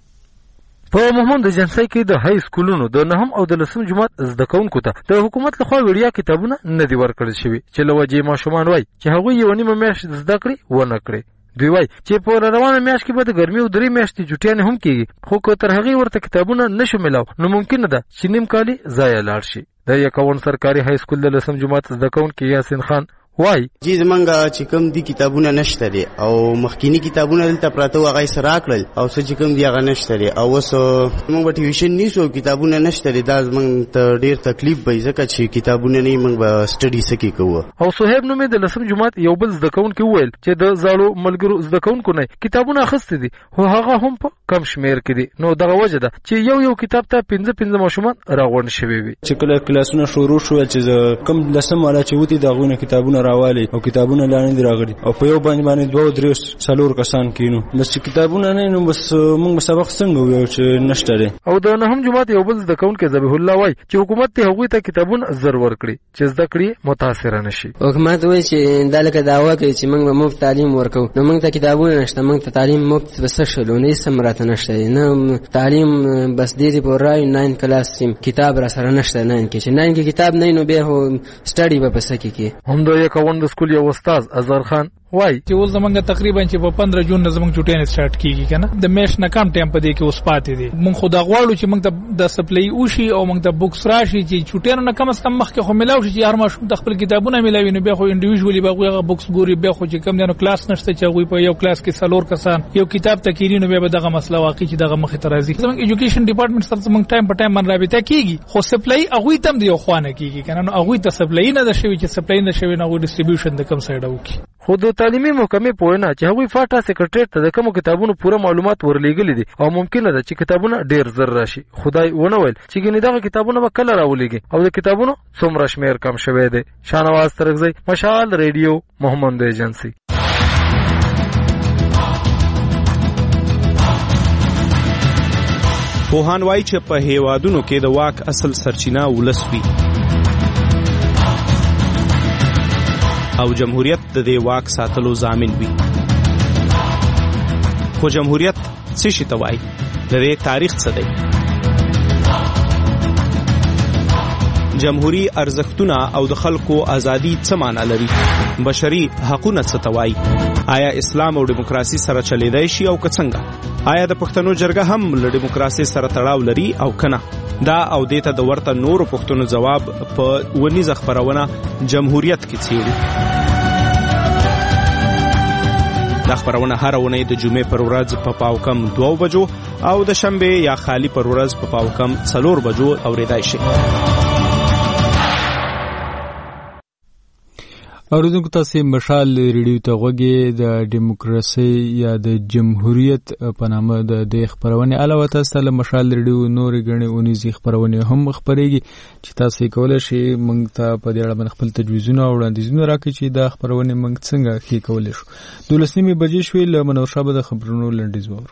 په مومند جنسي کې د های سکولونو د نهم او د لسم جماعت زده کوونکو ته د حکومت لخوا وړیا کتابونه نه دي ورکړل شوي چې له وجې ماشومان وایي چې هغوی یوه نیمه میاشت زده کړې ونه کړې. دوی وایي چې په روانه میاشت کې به د ګرمۍ او درې میاشتې جوټیانې هم کېږي خو که تر هغې ورته کتابونه نشو میلاو نو ممکنه ده چې نیم کالي ضایع لاړ شي. د یکاون سرکاري های سکول د لسم جماعت زده کوونکی یاسین خان وای جی زمونږ چې کوم دي کتابونه نشته دي او مخکینی کتابونه دلته پراته هغه یې سره راکړل او څه چې کوم دي هغه نشته دي او اوس موږ به ټیوشن نیسو کتابونه نشته دي. دا زمونږ ته ډېر تکلیف به ځکه چې کتابونه نه موږ به سټډي سکی کوو. او صہیب نومې د لسم جماعت یو بل زده کوونکی وویل چې د زاړو ملګرو زده کوونکو نه کتابونه اخیستي دي خو هغه هم په کم شمیر کې دي. نو دغه وجه ده چې یو یو کتاب ته پنځه پنځه ماشومان راغونډ شوي وي. چې کله کلاسونه شروع شول چې کم لسم والا چې وتی دغه کتابونه راوالي او کتابونه لاندې راغلي او په یو باندې باندې دوه درې څلور کسان کینو بس کتابونه نه نو بس موږ سبق څنګه ویو چې نشته دي. او د نهم جماعت یو بل زده کوونکی ذبیح الله وای چې حکومت ته هغوی ته کتابونه زر ورکړي چې زده کړې متاثر نشي. حکومت وایي چې دلته دعوا کوي چې موږ به مفت تعلیم ورکو نو موږ ته کتابونه نشته موږ ته تعلیم مفت بس شلو نه سم راته نشته نه تعلیم بس دې په راي ناین کلاس سیم کتاب را سره نشته ناین کې چې ناین کې کتاب نه نو به سټډي به پس کې هم د یکاون د سکول یو استاد ازهر خان وای چې اوس زمونږ تقریبا چې په پندرہ جون نه زمونږ چټیان سٹارټ کیږي کنه د میش نه کم ټایم په دې کې اوس پاتې دي. مونږ خدا غواړو چې مونږ ته د سپلای اوشي او مونږ ته بوکس راشي چې چټیان نه کم از کم مخکې خو ملاوي شي چې هر ماشوم د خپل کتابونه ملاوي نو به خو انډیویډوالي به هغه بوکس ګوري به خو چې کم دنو کلاس نشته چې هغه په یو کلاس کې څلور کسان یو کتاب ته کېري نو به دغه مسله واقعي چې دغه مخې ته راځي. زمونږ ایجوکیشن ډپارټمنټ سره زمونږ ټایم په ټایم باندې رابطه کیږي خو سپلای هغه تم دی خو نه کیږي کنه نو هغه ته سپلای نه د شوی چې سپلای نه شوی نو ډیسټریبیوشن د کم سایډ وکي. خو د تعلیمي محکمې په وینا چې هغوی فاټا سیکریټریټ ته د کومو کتابونو پوره معلومات ورلېږلي دي او ممکنه ده چې کتابونه ډېر زر راشي. خدای ونه ویل چې ګینې دغه کتابونه به کله راولېږي او د کتابونو څومره شمېر کم شوی دی. شاهنواز ترکزی مشال ریډیو محمد ایجنسي. پوهان وایي چې په هیوادونو کې د واک اصل سرچینه ولس وي او جمهوریت د دې واک ساتلو ضامن وي. خو جمهوریت څه شي ته وایي؟ د دې تاریخ څه دی؟ جمهوری ارزښتونه او د خلکو ازادي څه معنا لري؟ بشري حقونه څه ته وایي؟ آیا اسلام او دیموکراسي سره چلیدای شي او که څنګه؟ آیا د پښتنو جرګه هم له دیموکراسي سره تړاو لري او کنه؟ دا او دیته د ورته نورو پښتنو جواب په ونیزه خبرونه جمهوریت کې څیړي. دا خبرونه هر اونۍ د جمعې پر ورځ په پاو کم دوه بجو او د شنبه یا خالی پر ورځ په پاو کم څلور بجو اوریدای شي. اوریدونکو تاسو مشال ریډیو ته غوږی د دیموکراسي یا د جمهوریت په نامه د د خبرونه علاوه تاسو له مشال ریډیو نور غني اونیزي خبرونه هم خبريږي چې تاسو کولای شئ موږ ته په دې اړه خپل تجویزونه او وړاندیزونه راکړئ چې دا خبرونه موږ څنګه خې کولای شو. دولسنیمه بجې شوې له منور شابه د خبرونو لنډیز وورو.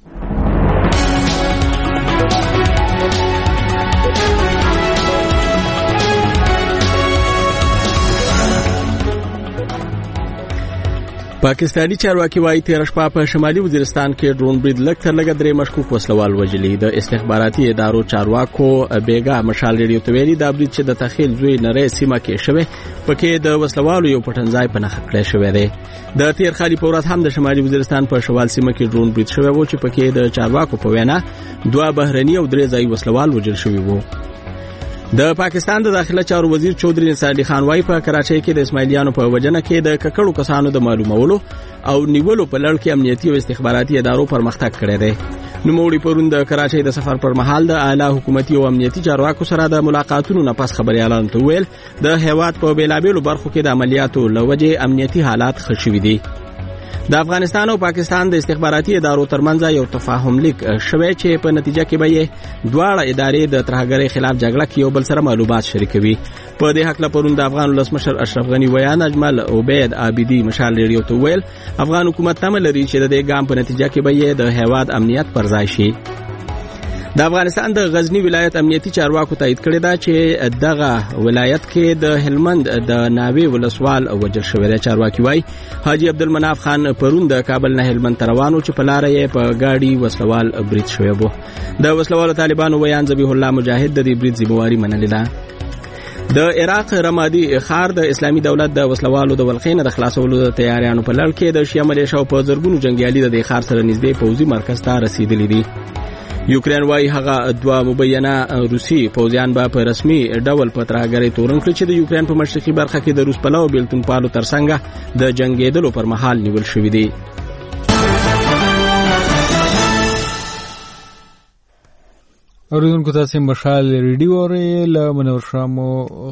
پاکستانی چارواکي وايي تیر شپه په شمالي وزیرستان کې ډرون برید لږ تر لږه درې مشکوک وسلوال وژلي. د استخباراتي ادارو چارواکو بیګا مشال ریډیو ته ویلي دا برید چې د تخیل زوی نری سیمه کې شوی پکې د وسلوالو یو پټنځای په نخښه کړی شوی دی. د تیر خالي په ورځ هم د شمالي وزیرستان په شوال سیمه کې ډرون برید شوی و چې پکې د چارواکو په وینا دوه بهرني او درې ځای وسلوال وژل شوی وو. د پاکستان د داخله چارو وزیر چودري نصر علي خان وايي په کراچۍ کې د اسماعیلیانو په وجنه کې د ککړو کسانو د معلومولو او نیولو په لړ کې امنیتي او استخباراتي ادارو پرمختګ کړی دی. نوموړي پرون د کراچۍ د سفر پر مهال د اعلی حکومتي او امنیتي چارواکو سره د ملاقاتونو نه پس خبريالانو ته ویل د هیواد په بیلابېلو برخو کې د عملیاتو لوجې امنیتي حالات ښه شوي دي. د افغانستان او پاکستان د استخباراتي ادارو ترمنځ یو تفاهم لیک شوی چې په نتیجه کې به یې دواړه ادارې د ترهګرۍ خلاف جګړه کې یو بل سره معلومات شریکوي. په دې حق له پرون د افغان ولسمشر اشرف غنی ویان اجمل عبید عابدی مشال ریډیو ته ویل افغان حکومت تمه لري چې د دې ګام په نتیجه کې به یې د هیواد امنیت پر ځای شي. د افغانستان د غزنی ولایت امنیتي چارواکو تایید کړی دا چې دغه ولایت کې د هلمند د ناوې ولسوال وجل شوی دی. چارواکي وایي حاجی عبدالمناف خان پرون د کابل نه هلمند ته روانو چې په لاره یې په گاډي وسلوال برید شوی و. د وسلوالو طالبانو ویان ذبیح الله مجاهد د دې برید ذمہواری منلې ده. د عراق رمادي ښار د اسلامي دولت د وسلوالو د ولقې نه د خلاصولو د تیاریانو په لړ کې د شیعه ملیشو په زرګونو جنگیالي د دې ښار سره نږدې پوځي مرکز ته رسیدلي دي. یوکرین وايي هغه دوه مبینه روسي پوځیان به په رسمي ډول په ترهګرۍ تورن کړي چې د یوکرین په مشرقي برخه کې د روس پلو بیلتون پالو ترڅنګ د جنگیدلو پر مهال نیول شوی دی. اوریدونکو تاسو مشال ریډیو اورئ له منور شامو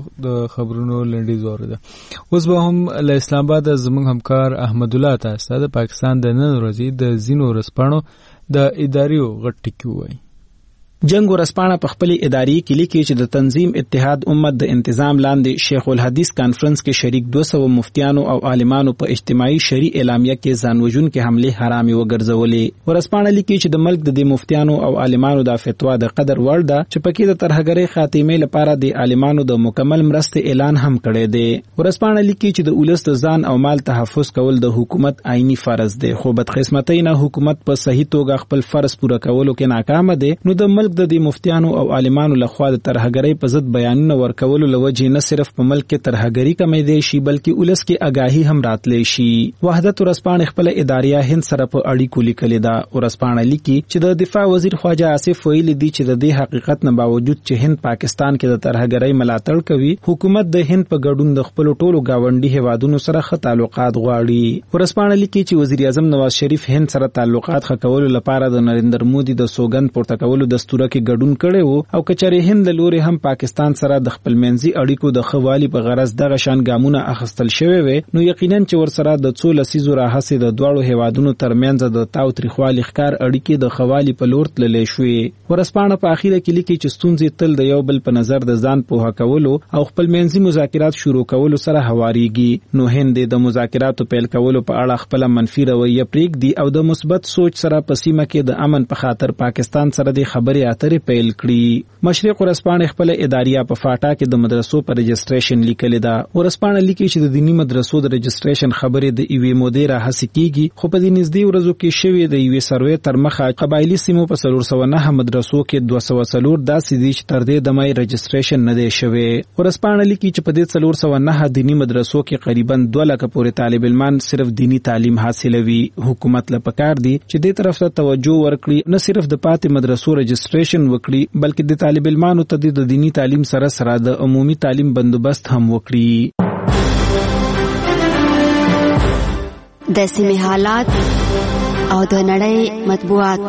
د خبرونو لنډیز اورئ. اوس به هم له اسلام آباد زموږ همکار احمد الله تاسو د پاکستان د نن ورځې د زینو رسپانو د اداریو غټ ټکی وای. جنگ ورسپانه په خپل اداري کې لیکي چې د تنظیم اتحاد امت د انتظام لاندې شیخ الحدیث کانفرنس کې شریک دوه سوه مفتیانو او عالمانو په اجتماعي شرعي اعلامیه کې ځانوژن کې حمله حرامي وګرځولې. ورسپانه لیکي چې د ملک د مفتیانو او عالمانو د فتوا د قدر وړ ده چې پکې د ترهګرۍ خاتمه لپاره د عالمانو د مکمل مرسته اعلان هم کړی دی. ورسپانه لیکي چې د اولس د ځان او مال تحفظ کول د حکومت آئینی فرض دی، خو بدقسمتۍ نه حکومت په صحیح توګه خپل فرض پوره کولو کې ناکام دی. نو د ملک د دې مفتیانو او عالمانو لخوا د ترهګرۍ په ضد بیانونه ورکولو لوجې نه صرف په ملک کې ترهګرۍ کمې دی شي بلکې ولس کې آگاهی هم راتلی شي. وحدت ورسپانه خپل اداریه هند سره په اړیکو لیکلې ده. ورسپانه لیکي چې د دفاع وزیر خواجه آصف ویلي دی چې د دې حقیقت نه باوجود چې هند پاکستان کې د ترهګرۍ ملاتړ کوي، حکومت د هند په ګډون د خپل ټولو گاونډي هیوادونو سره ښه تعلقات غواړي. ورسپانه لیکي چې وزیر اعظم نواز شریف هند سره تعلقات ښه کولو لپاره د نریندر مودي د سوګند پورته کولو دستور کې ګډون کړي وو او کچره هند له لوري هم پاکستان سره د خپل منځي اړیکو د خوالي په غرض دغه شان ګامونه اخیستل شوی وي، نو یقینا چې ورسره د څو لسیزو راهسي د دواړو هیوادونو ترمنځ د تاو تریخوالي ښکار اړیکې د خوالي په لور تللې شوې. ورسپانه په اخیره کې لیکي چې ستونزې تل د یو بل په نظر د ځان پوهه کولو او خپل منځي مذاکرات شروع کولو سره هواریږي. نو هند د مذاکراتو پیل کولو په اړه خپل منفي رویه پرېږدي او د مثبت سوچ سره په سیمه کې د امن په خاطر پاکستان سره د خبرې اترې پیل کړي. مشرق ورسپانه خپل اداریه په فاټا کې د مدرسو پر رجسټریشن لیکل ده. ورسپانه لیکي چې د دینی مدرسو د رجسټریشن خبرې د ایوي مودیره هڅه کیږي، خو په دې نږدې ورځو کې شوی د ایوي سروې تر مخه قبایلی سیمو په څلور سوه نه مدرسو کې دوه سوه څلور داسې دي چې تر دې دمه رجسټریشن نه دی شوی. ورسپانه لیکي چې په دې څلور سوه نه دینی مدرسو کې قریبا دوه لکه پورې طالب علمان صرف دینی تعلیم حاصلوي. حکومت له پکار دی چې دې طرف ته توجه ورکړي، نه صرف د پاتې مدرسو رجسټریشن وکړي بلکې د طالب علمانو ته د دینی تعلیم سره سره د عمومي تعلیم بندوبست هم وکړي. د سیمې حالات او د نړۍ مطبوعات.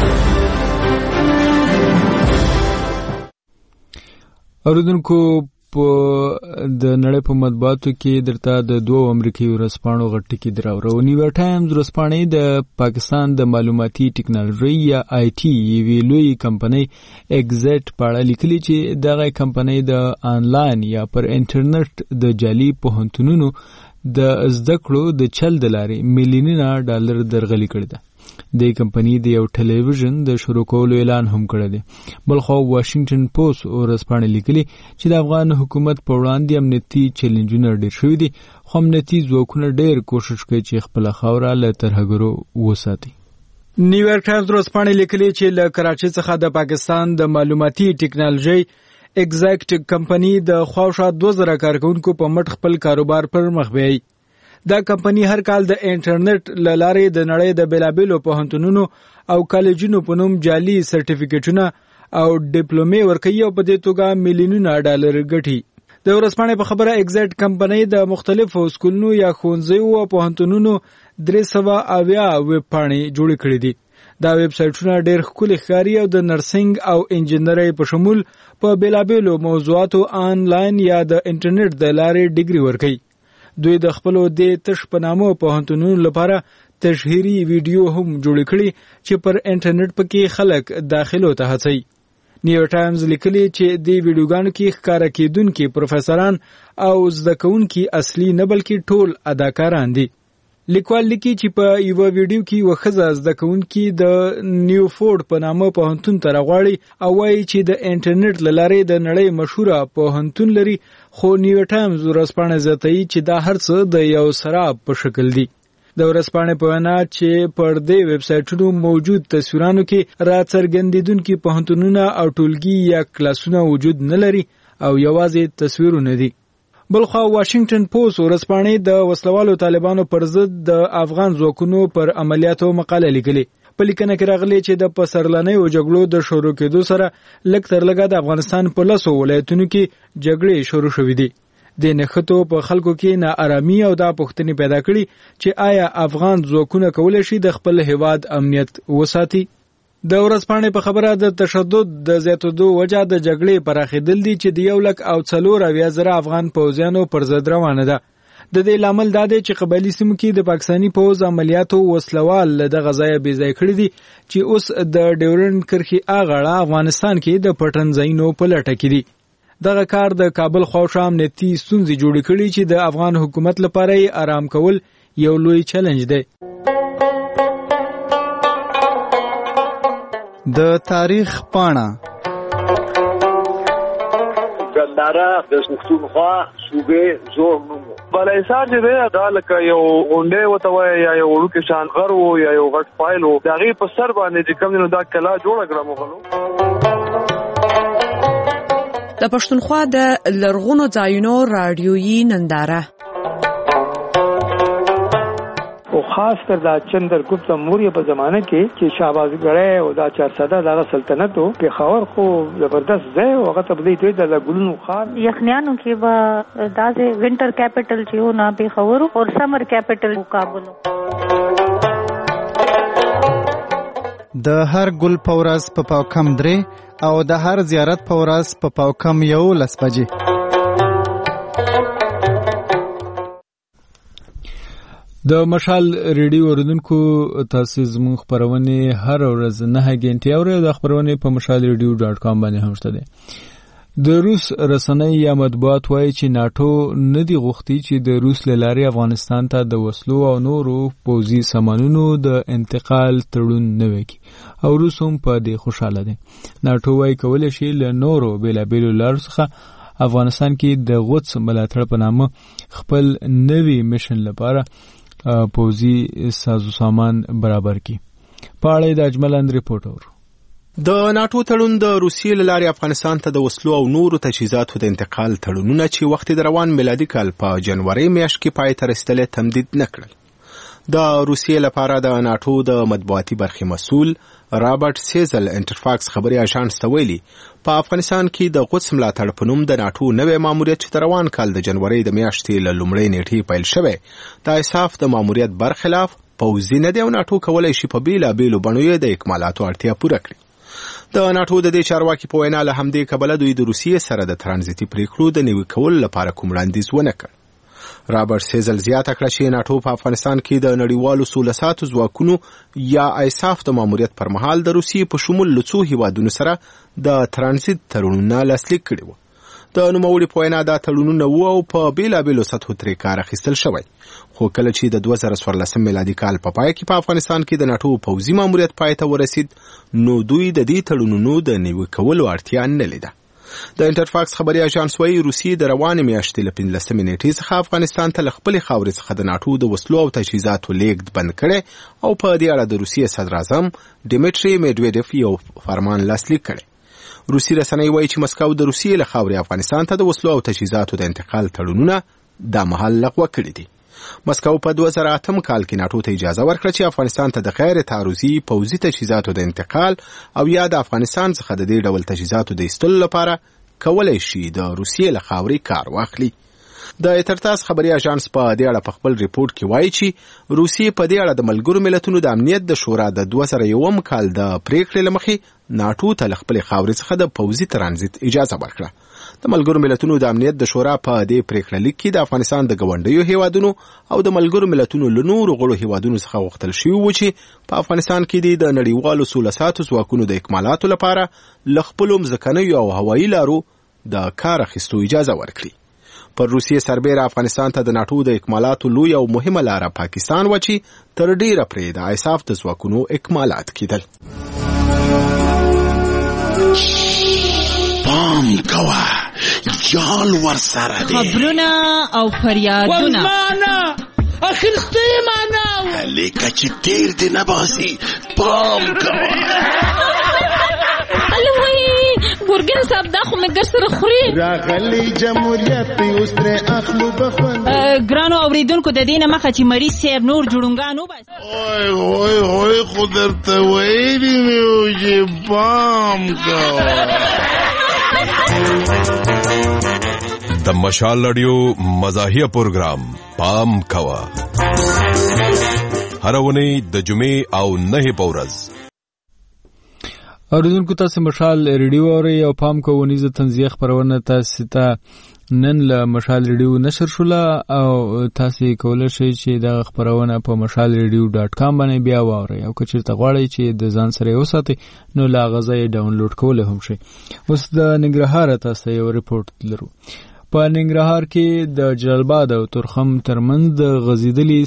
اوریدونکو په د نړۍ په مطبوعاتو کې درته د دوو امریکایي ورځپاڼو غټ ټکي دراوړو. نیویارک ټایمز ورځپاڼې د پاکستان د معلوماتي ټکنالوژي یا آی ټي یوې لوی کمپنۍ ایگزیټ په اړه لیکلي چې دغه کمپنۍ د آنلاین یا پر انټرنیټ د جعلي پوهنتونونو د زده کړو د چل د لارې میلیونونه ډالر درغلي کړي ده. د کمپنۍ د یو ټلویزیون د شروع کولو اعلان هم کړی دی. بلخو واشنگټن پوسټ ورځپاڼې لیکلي چې د افغان حکومت په وړاندې امنیتي چیلنجونه ډېر شوي دي، خو امنیتي ځواکونه ډېر کوشش کوي چې خپله خاوره له ترهګرو وساتي. نیویارک ټایمز ورځپاڼې لیکلي چې له کراچۍ څخه د پاکستان د معلوماتي ټکنالوژي ایگزیکټ کمپنۍ د خواوشا دوه زره کارکونکو په مټ خپل کاروبار پر مخ بیایي. دا کمپنۍ هر کال د انټرنیټ له لارې د نړۍ د بیلابیلو پوهنتونونو او کالجونو په نوم جعلي سرټیفیکیټونه او ډیپلومې ورکوي او په دې توګه میلیونونه ډالر ګټي. د ورځپاڼې په خبره ایگزیکټ کمپنۍ د مختلفو سکولونو یا ښوونځیو او پوهنتونونو درې سوه اویا ویب پاڼې جوړې کړې دي. دا ویب سایټونه ډېر ښکلي ښکاري او د نرسنګ او انجینرۍ په شمول په بیلابیلو موضوعاتو آنلاین یا د انټرنیټ د لارې ډیګري ورکوي. دوی د خپلو دې تش په نامو پوهنتونونو لپاره تشهیري ویډیو هم جوړ کړي چې پر انټرنیټ پکې خلک داخلو ته هڅوي. نیویارک ټایمز لیکلي چې دې ویډیوګانو کې ښکاره کېدونکي پروفیسوران او زده کوونکي اصلي نه بلکې ټول اداکاران دي. لیکوال لیکي چې په یوه ویډیو کې یوه ښځه زده کوونکي د نیوفورډ په نامه پوهنتون ته راغواړي او وایي چې د انټرنیټ له لارې د نړۍ مشهوره پوهنتون لري، خو نیویارک ټایمز ورځپاڼه زیاتوي چې دا هر څه د یو سراب په شکل دي. د ورځپاڼې په وینا چې پر دې ویب سایټونو موجود تصویرانو کې راڅرګندېدونکي پوهنتونونه او ټولګي یا کلاسونه وجود نه لري او یوازې تصویرونه دي. بلخوا واشنگټن پوسټ ورځپاڼې د وسلوالو طالبانو پر ضد د افغان ځواکونو پر عملیاتو مقاله لیکلې. په لیکنه کې راغلي چې د پسرلنیو جګړو د شروع کېدو سره لږ تر لږه د افغانستان په لسو ولایتونو کې جګړې شروع شوې دي. د نښتو په خلکو کې ناارامي او دا پوښتنې پیدا کړي چې آیا افغان ځواکونه کولی شي د خپل هیواد امنیت وساتي. د ورځپاڼې په خبره د تشدد د زیاتېدو وجه د جګړې پراخېدل دي چې د یو لک او څلور اویا زره افغان پوځیانو پر ضد روانه ده. د دې لامل دا دی چې قبایلي سیمو کې د پاکستاني پوځ عملیاتو وسلوال له دغه ځایه بې ځای کړي دي چې اوس د ډیورنډ کرښې اغاړه افغانستان کې د پټن ځایونو په لټه کې دي. دغه کار د کابل خواوشا امنیتي ستونزې جوړې کړي چې د افغان حکومت لپاره یې آرام کول یو لوی چلنج دی. د تاریخ پاڼه ګنداره د پښتونخوا صوبې زور نومو بلایسار چې دی دا لکه یو غونډۍ ورته وایي یا یو وړوکی شان غر و یا یو غټ فایل و د هغې په سر باندې چې کوم دی نو دا کلا جوړه کړه مغلو. د پښتونخوا د لرغونو ځایونو راډیویي ننداره او خاص کر دا چندرګپت موریه په زمانه کې چې شهبازګړی او دا چارسده دغه سلطنت و پېښور خو زبردست ځای و هغه ته بدی دوی د لګلونو ښار یخنیانو کې به داسې وینټر کیپټل چې و نه پېښور او سمر کیپټل کابل. د هر ګل په ورځ په پاو کم درې او د هر زیارت په ورځ په پاو کم یو لس بجې. د مشال ریډیو اوریدونکو تاسو زموږ خبرونه هر ورځ نه غنټه اورئ او د خبرونه په مشال ریډیو ډاټ کام باندې هم شته دي. د روس رسنۍ یا مطبوعات وایي چې ناتو نه دی غوښتي چې د روس له لارې افغانستان ته د وسلو او نورو پوځي سامانونو د انتقال تړون نه وکړي او روس هم په دې خوشاله دي. ناتو وایي کولی شي له نورو بیلابیلو لارو څخه افغانستان کې د غوڅ ملاتړ په نامه خپل نوي میشن لپاره پوځي سازو سامان برابر کی. پاړې د اجملند ریپورټ اور د ناتو تړون د روسیې له لارې افغانستان ته د وسلو او نورو تجهیزاتو د انتقال تړونونه چې وخت د روان میلادي کال په جنوري میاشت کې پای ته رسیدلې تمدید نه کړل. د روسیې لپاره د ناتو د مطبوعاتي برخې مسؤل رابرټ سیزل انټرفاکس خبري اژانس ته ویلي په افغانستان کې د غوڅ ملاتړ په نوم د ناتو نوې ماموریت چې د روان کال د جنوري د میاشتې له لومړۍ نیټې پیل شوی د اساف د ماموریت برخلاف پوځي نه دی او ناتو کولی شي په بیلابیلو بڼو یې د اکمالاتو اړتیا پوره کړي. د ناټو د دې چارواکي په وینا له همدې کبله دوی د روسیې سره د ترانزیتي پریکړو د نوي کولو لپاره کوم وړاندیز ونه کړ. رابرټ سیزل زیاته کړه چې ناټو په افغانستان کې د نړیوالو سوله ساتو ځواکونو یا ایساف د ماموریت پر مهال د روسیې په شمول له څو هیوادونو سره د ترانزیت تړونونه لاسلیک کړي وو. د نوموړي په وینا دا تړونونه وو او په بېلابېلو سطحو ترې کار اخیستل شوی، خو کله چې د دوه زره څوارلسم میلادي کال په پای کې په افغانستان کې د ناټو پوځي ماموریت پای ته ورسید، نو دوی د دې تړونونو د نوي کولو اړتیا نه لیده. د انټرفاکس خبري اژانس وايي روسیې د روانې میاشتې له پنځلسمې نیټې څخه افغانستان ته له خپلې خاورې څخه د ناټو د وسلو او تجهیزاتو لیږد بند کړی او په دې اړه د روسیې صدر اعظم ډیمیټري میډویډیف یو فرمان لاسلیک کړی. روسي رسنۍ وايي چې مسکو د روسیې له خاورې افغانستان ته د وسلو او تجهیزاتو د انتقال تړونونه دا مهال لغوه کړي دي. مسکو په دوه زره اتم کال کې ناټو ته اجازه ورکړه چې افغانستان ته د غیر تعرضي پوځي تجهیزاتو د انتقال او یا د افغانستان څخه د دې ډول تجهیزاتو د ایستلو لپاره کولای شي د روسیې له خاورې کار واخلي. د اترتاس خبري اژانس په دې اړه په خپل ریپورت کې وایي چې روسیې په دې اړه د ملګرو ملتونو د امنیت د شورا د دوه زره یوم کال د پریکړې له مخې ناټو ته له خپلې خاورې څخه د پوځي ترانزیت اجازه ورکړه. د ملګرو ملتونو د امنیت د شورا په دې پریکړه لیک کې د افغانستان د ګاونډیو هیوادونو او د ملګرو ملتونو له نورو غړو هیوادونو څخه غوښتل شوي و چې په افغانستان کې د نړیوالو سوله ساتو ځواکونو د اکمالاتو لپاره له خپلو مځکنیو او هوایي لارو د کار اخیستو اجازه ورکړي. پر روسیې سربیره افغانستان ته د ناټو د اکمالاتو لوی او مهمه لاره پاکستان و چې تر ډیره پرې د ایساف د ځواکونو اکمالات کېدل. پام کوه جال ورسره دی، خبرونه او فریادونه والمانا اخرستی مانا لیکه چې تیر دی نباسي. پام کوه الوی ګورګین صاحب دا خو مګر سره خوري راغلی جمهوریت اوس تر اخلو بخوند. ګرانو اوریدونکو د دې نه مخه چې مریض صاحب نور جوړونګانو بس اوه اوه اوه خو درته ویلي مې وو چې پام کوه. د مشال رادیو مزاحیه پروګرام پام کوه هر ونی د جمعې او نه په ورځ. اوریدونکو تاسو مشال ریډیو اورئ او پام کوه ونیزه تنزیه خبرونه تاسو ته نن له مشال ریډیو نشر شوله او تاسو کولای شئ چې دا خبرونه په مشال ریډیو ډاټ کام باندې بیا واورئ او که چېرته غواړئ چې د ځان سره وساتئ نو له هغه ځایه ډاونلوډ کولی هم شئ. اوس د ننګرهار تاسو یو ریپورټ لرو. په ننګرهار کې د جلال آباد او تورخم ترمنځ د غځېدلي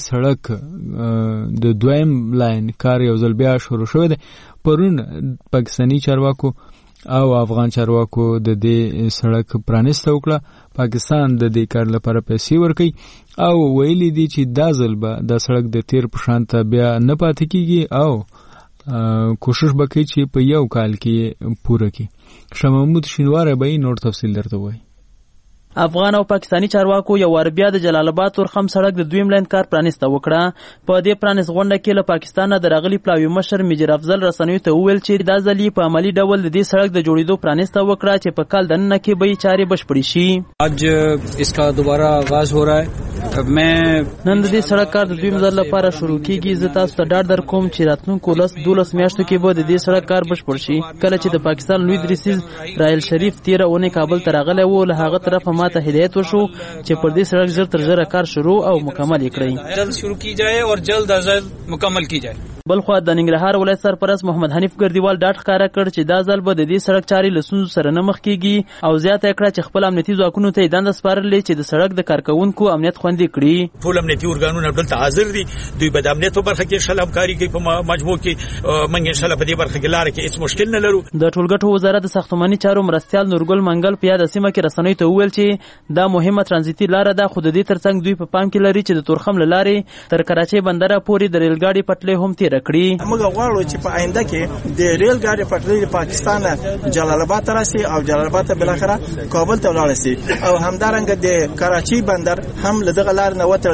سړک د دویم لاین کار یو ځل بیا شروع شوی دی. پرون پاکستاني چارواکو او افغان چارواکو د دې سړک پرانیسته وکړه. پاکستان د دې کار لپاره پیسې ورکوي او ویلي دي چې دا ځل به دا سړک د تیر په شان ته بیا نه پاتې کیږي او کوشش به کوي چې په یو کال کې پوره کړي. شاه محمود شینواری به یې نور تفصیل درته وایي. افغان او پاکستانی چارواکو یو ور بیا د جلال آباد تورخم سړک د دویم لاین کار پرانیسته وکړه. په دې پرانیست غونډه کې له پاکستانه د راغلي پلاوي مشر میجر افضل رسنیو ته وویل چې دا ځل یې په عملي ډول د دې سړک د جوړېدو پرانیسته وکړه چې په کال دننه کې به یې چارې بشپړې شي. آج اسکا دوباره آغاز ہو رہا ہے. میں نن د دې سړک کار د دویم ځل لپاره شروع کیږي. زه تاسو ته ډاډ درکوم چې راتلونکو لس دولس میاشتو کې به د دې سړک کار بشپړ شي. کله چې د پاکستان لوی دریسیز رایل شریف تیره اونۍ کابل ته راغلی و له هغه طرفه ماته هدایت وشو چې پر دې سړک زر تر زره کار شروع او مکمل کړي. جلد شروع کی جائے اور جلد از جلد مکمل کی جائے. بلخو د ننګرهار ولایت سرپرست محمد حنیف ګردیوال ډاډ ښکاره کړ چې دا ځل به د دې سړک چارې له ستونزو سره نه مخ کیږي او زیاته کړه چې خپل امنیتي ځواکونو ته یې دنده سپارلې چې د سړک د کارکوونکو امنیت خوندي کړي. ټول امنیتي ارګانونه دلته حاضر دي. دوی به د امنیت په برخه کې شل همکاري کوي. په مجموع کې موږ ان شاء الله په دې برخه کې لاره کې هیڅ مشکل نه لرو. د ټولګټو وزارت د ساختماني چارو مرستیال نورګل منګل په یاد سیمه کې رسنیو ته وویل چې دا مهمه ترانزیتي لاره ده خو د دې ترڅنګ دوی په پام کې لري چې د تورخم له لارې تر کراچۍ بندره پورې د ریل ګاډي پټلۍ هم تیره کړي. غواړو چې په آینده کې د ریل ګاډي پټلۍ د پاکستان جلال آباد ته راسي او جلال آباد ته بالاخره کابل ته ولاړ شي او همدارنګه د کراچۍ بندر هم له دغه لار نه وتړل.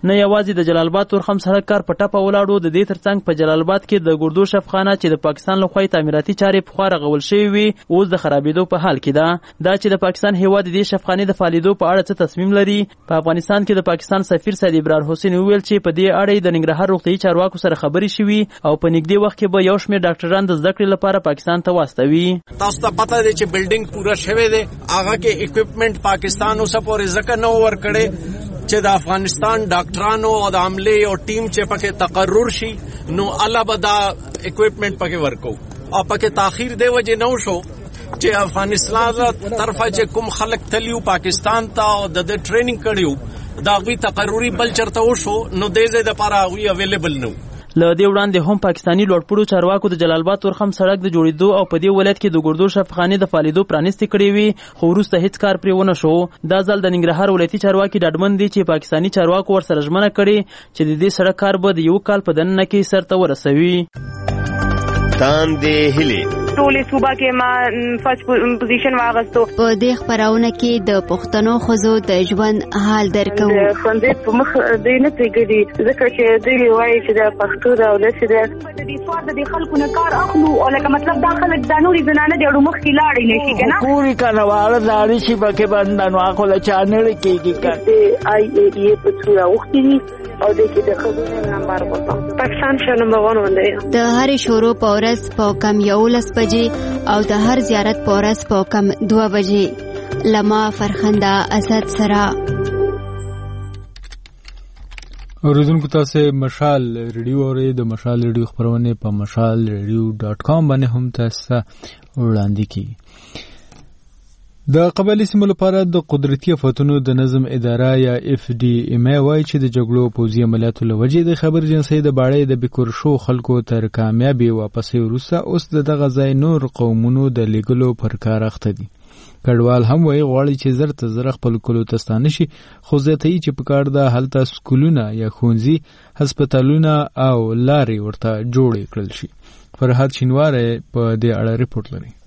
نه یوازې د جلال آباد تورخم سړک کار په ټپه ولاړو، د دې ترڅنګ په جلال آباد کې د ګردو شفخانه چې د پاکستان لخوا تعمیراتي چارې پخوا رغول شوې وي اوس د خرابېدو په حال کې ده. دا چې د پاکستان هیواد د دې شفخانې د فعالیدو په اړه څه تصمیم لري. په افغانستان کې د پاکستان سفیر سید ابرار حسین وویل چې په دې اړه د ننګرهار روغتیايي چارواکو سره خبرې شوي او په نږدې وخت کې به یو شمېر ډاکټران د زده کړې لپاره پاکستان ته واستوي. تاسو ته پته ده چې بلډینګ پوره شوی دی، هغه کې اکوپمنٹ پاکستان اوسه پورې ځکه نه ورکړي چې د افغانستان ډاکټرانو او د عملې او ټیم چې پکې تقرر شي نو الله به دا اکوپمنٹ پکې ورکو. او پکې تاخير دی وجه نو شو چې افغانستان طرفه چې کوم خلک تلیو پاکستان ته او د ټریننګ کړیو دا غوي تقرری بل چرته وشو نو د دې لپاره غوي اویلیبل نو. له دې وړاندې هم پاکستاني لوړپوړو چارواکو د جلال آباد تورخم سړک د جوړېدو او په دې ولایت کې د ګردو شفخانې د فعالیدو پرانیستې کړې وي خو وروسته هیڅ کار پرې ونه شو. دا ځل د ننګرهار ولایتي چارواکي ډاډمن دي چې پاکستاني چارواکو ورسره ژمنه کړې چې د دې سړک کار به د یو کال په دننه کې سرته ورسوي. تاندې هلي ټولې صوبه کې ما فرست پوزیشن واغستو. په دې خبرونه کې د پښتنو ښځو د ژوند حال درکو. خوندې په مخ دې نه پرېږدي ځکه چې دوی وایي چې د پښتو د ولس د دې سواد د خلکو نه کار اخلو او لکه مطلب دا خلک د نوري زنانه د اړو مخ کې لاړې نشي کنه پوری کنه واړه لاړې شي پکې باندې نو اخو له چانل کېږي کنه آی ای ای په څو وختي او د کې د خبرو نمبر وته پاکستان شنه نمبر ون ولې د هر شورو په ورځ په کم یولس بجې او د هر زیارت په ورځ په کم دوه بجې لما فرخنده اسد سره. اوریدونکو تاسو مشال ریډیو اورئ. د مشال ریډیو خبرونه په مشال ریډیو ډاټ کام باندې هم تاسو وړاندې کی. د قبایلی سیمو لپاره د قدرتي آفاتونو د نظم اداره یا اف ډي ام وايي چې د جګړو پوځي عملیاتو له وجې د خبر جنسي د باړې د بیکور شو خلکو تر کامیابي واپسې وروسته اوس د دغه ځای نور قومونو د لیږلو پر کار اخته دي. کډوال هم وایي غواړي چې زر ته زر خپل کلو ته ستانه شي خو زیاته یې چې په کار ده هلته سکولونه یا ښوونځي هسپتالونه او لارې ورته جوړې کړل شي. فرهاد شینواری په دې اړه رپورټ لري.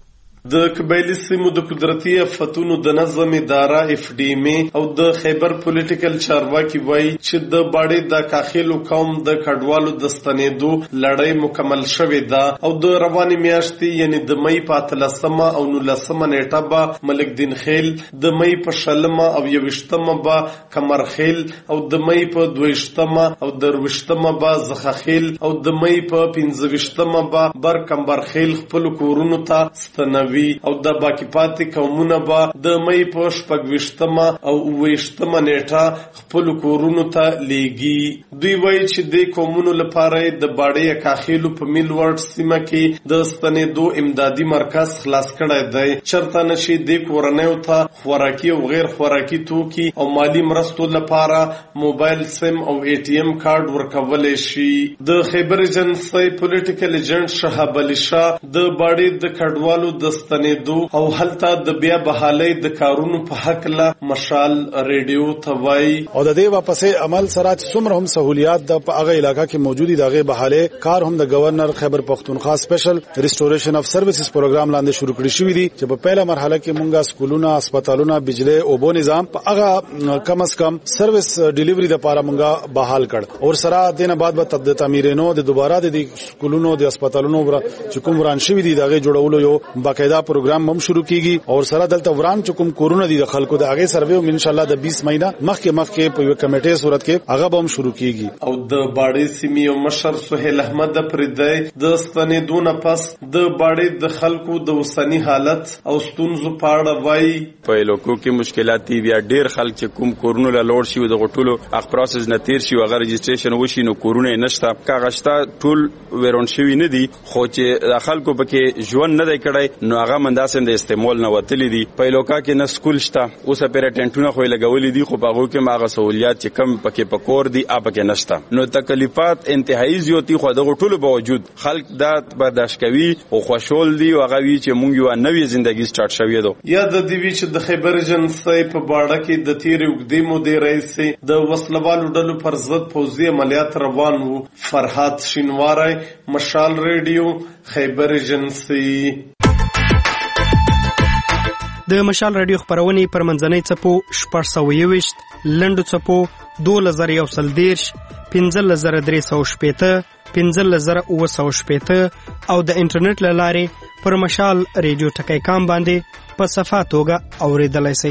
د قبایلی سیمو د قدرتي آفاتونو د نظم اداره اف ډي ام او د خیبر پولیټیکل چارواکي وایي چې د باړې د کاخیلو قوم د کډوالو د ستنېدو لړۍ مکمل شوې ده او د روانې میاشتې یعنی د مئی په اتلسمه او نولسمه نیټه به ملک دین خیل، د مئی په شلمه او یویشتمه به کمر خیل او د مئی په دویشتمه او درویشتمه به زخه خیل او د مئی په پنځه به بر کمبر خیل خپل کورونو ته ستنوي او د باقی پاتې قومونه به د مئی په شپږویشتمه او اوویشتمه نیټه خپل کورونو ته لیږي. دوی وایي چې د قومونو لپاره د باړې کاخیلو په میل ورډ سیمه کې د ستنېدو امدادي مرکز خلاص کړی دی. چرته نشي د کورنیو ته خوراکي او غیر خوراکي توکي او مالی مرستو لپاره موبایل سیم او ای ټي ایم کارت ورکولی شي. د خیبر ایجنسۍ پولیټیکل ایجنټ شهاب علي شاه د باړې د کډوالو د ستنېدو او هلته د بیا بحالۍ د کارونو په حق له مشال ریډیو ته وایي او د دې واپسې عمل سره څومره هم سہولیات د په هغه علاقہ کې موجودي دغه بحالۍ کار هم د گورنر خیبر پختونخوا سپیشل ریسټوریشن اف سرویسز پروګرام لاندې شروع کړی شوی دی چې په پیله مرحله کې مونږه سکولونه، هسپتالونه، بجلی او بو نظام په هغه کم از کم سرویس ډیلیوري لپاره مونږه بحال کړ او سره دینه بعد به تبدیل تعمیرینو د دوباره د سکولونو د هسپتالونو چې کوم وران شوی دي دغه جوړولو یو باقاعده پروګرام هم شروع کیږي او سره دلته وران چکم کورونه دي د خلکو د هغه سروې هم ان شاء الله د بیس مهینه مخکې مخکې په یو کمیټې صورت کې هغه به هم شروع کیږي. او د باړې سیمې مشر سهیل احمد پردای د ستنېدو نه پس د باړې د خلکو د اوسنی حالت او ستونزو په اړه وایي په لوکو کې مشکلات دي. بیا ډیر خلک چې کوم کورونه له لوړ شي د غټولو اخ پروسس نه تیر شي او هغه رجسټریشن وشي نو کورونه نشته کاغشتا ټول ورون شوی نه دي خو چې د خلکو پکې ژوند نه دی کړی نو هغه منداسم د استعمال نه وتلی دي. په لوکا کې نه سکول شته اوس پر ټنټونه خو لګولې دي خو په هغه کې ماغه سہولیات چې کم پکې پکور دي اپ کې نشته نو تکلیفات انتهایی زیاتی خو د غټولو باوجود خلک دا برداشت کوي او خوشحال دي او هغه وی چې مونږ یو نوې ژوندۍ سٹارټ شوې ده. یا د دې وی چې د خیبر ایجنسۍ په باړه کې د تیرې وګړي مودې رئیس د وسلوالو ډلو پر ضد پوځي عملیات روان وو. فرهاد شینواری، مشال ریډیو، خیبر ایجنسۍ. د مشال رادیو خبرونې پر منځنۍ څپو شپږ سوه یوویشت، لنډو څپو دولس زره یو سل دېرش، پنځلس زره درې سوه شپېته، پنځلس زره اووه سوه شپېته او د انټرنیټ له لارې پر مشال رادیو ټکی کام باندې په صفا توګه اورېدلی شئ.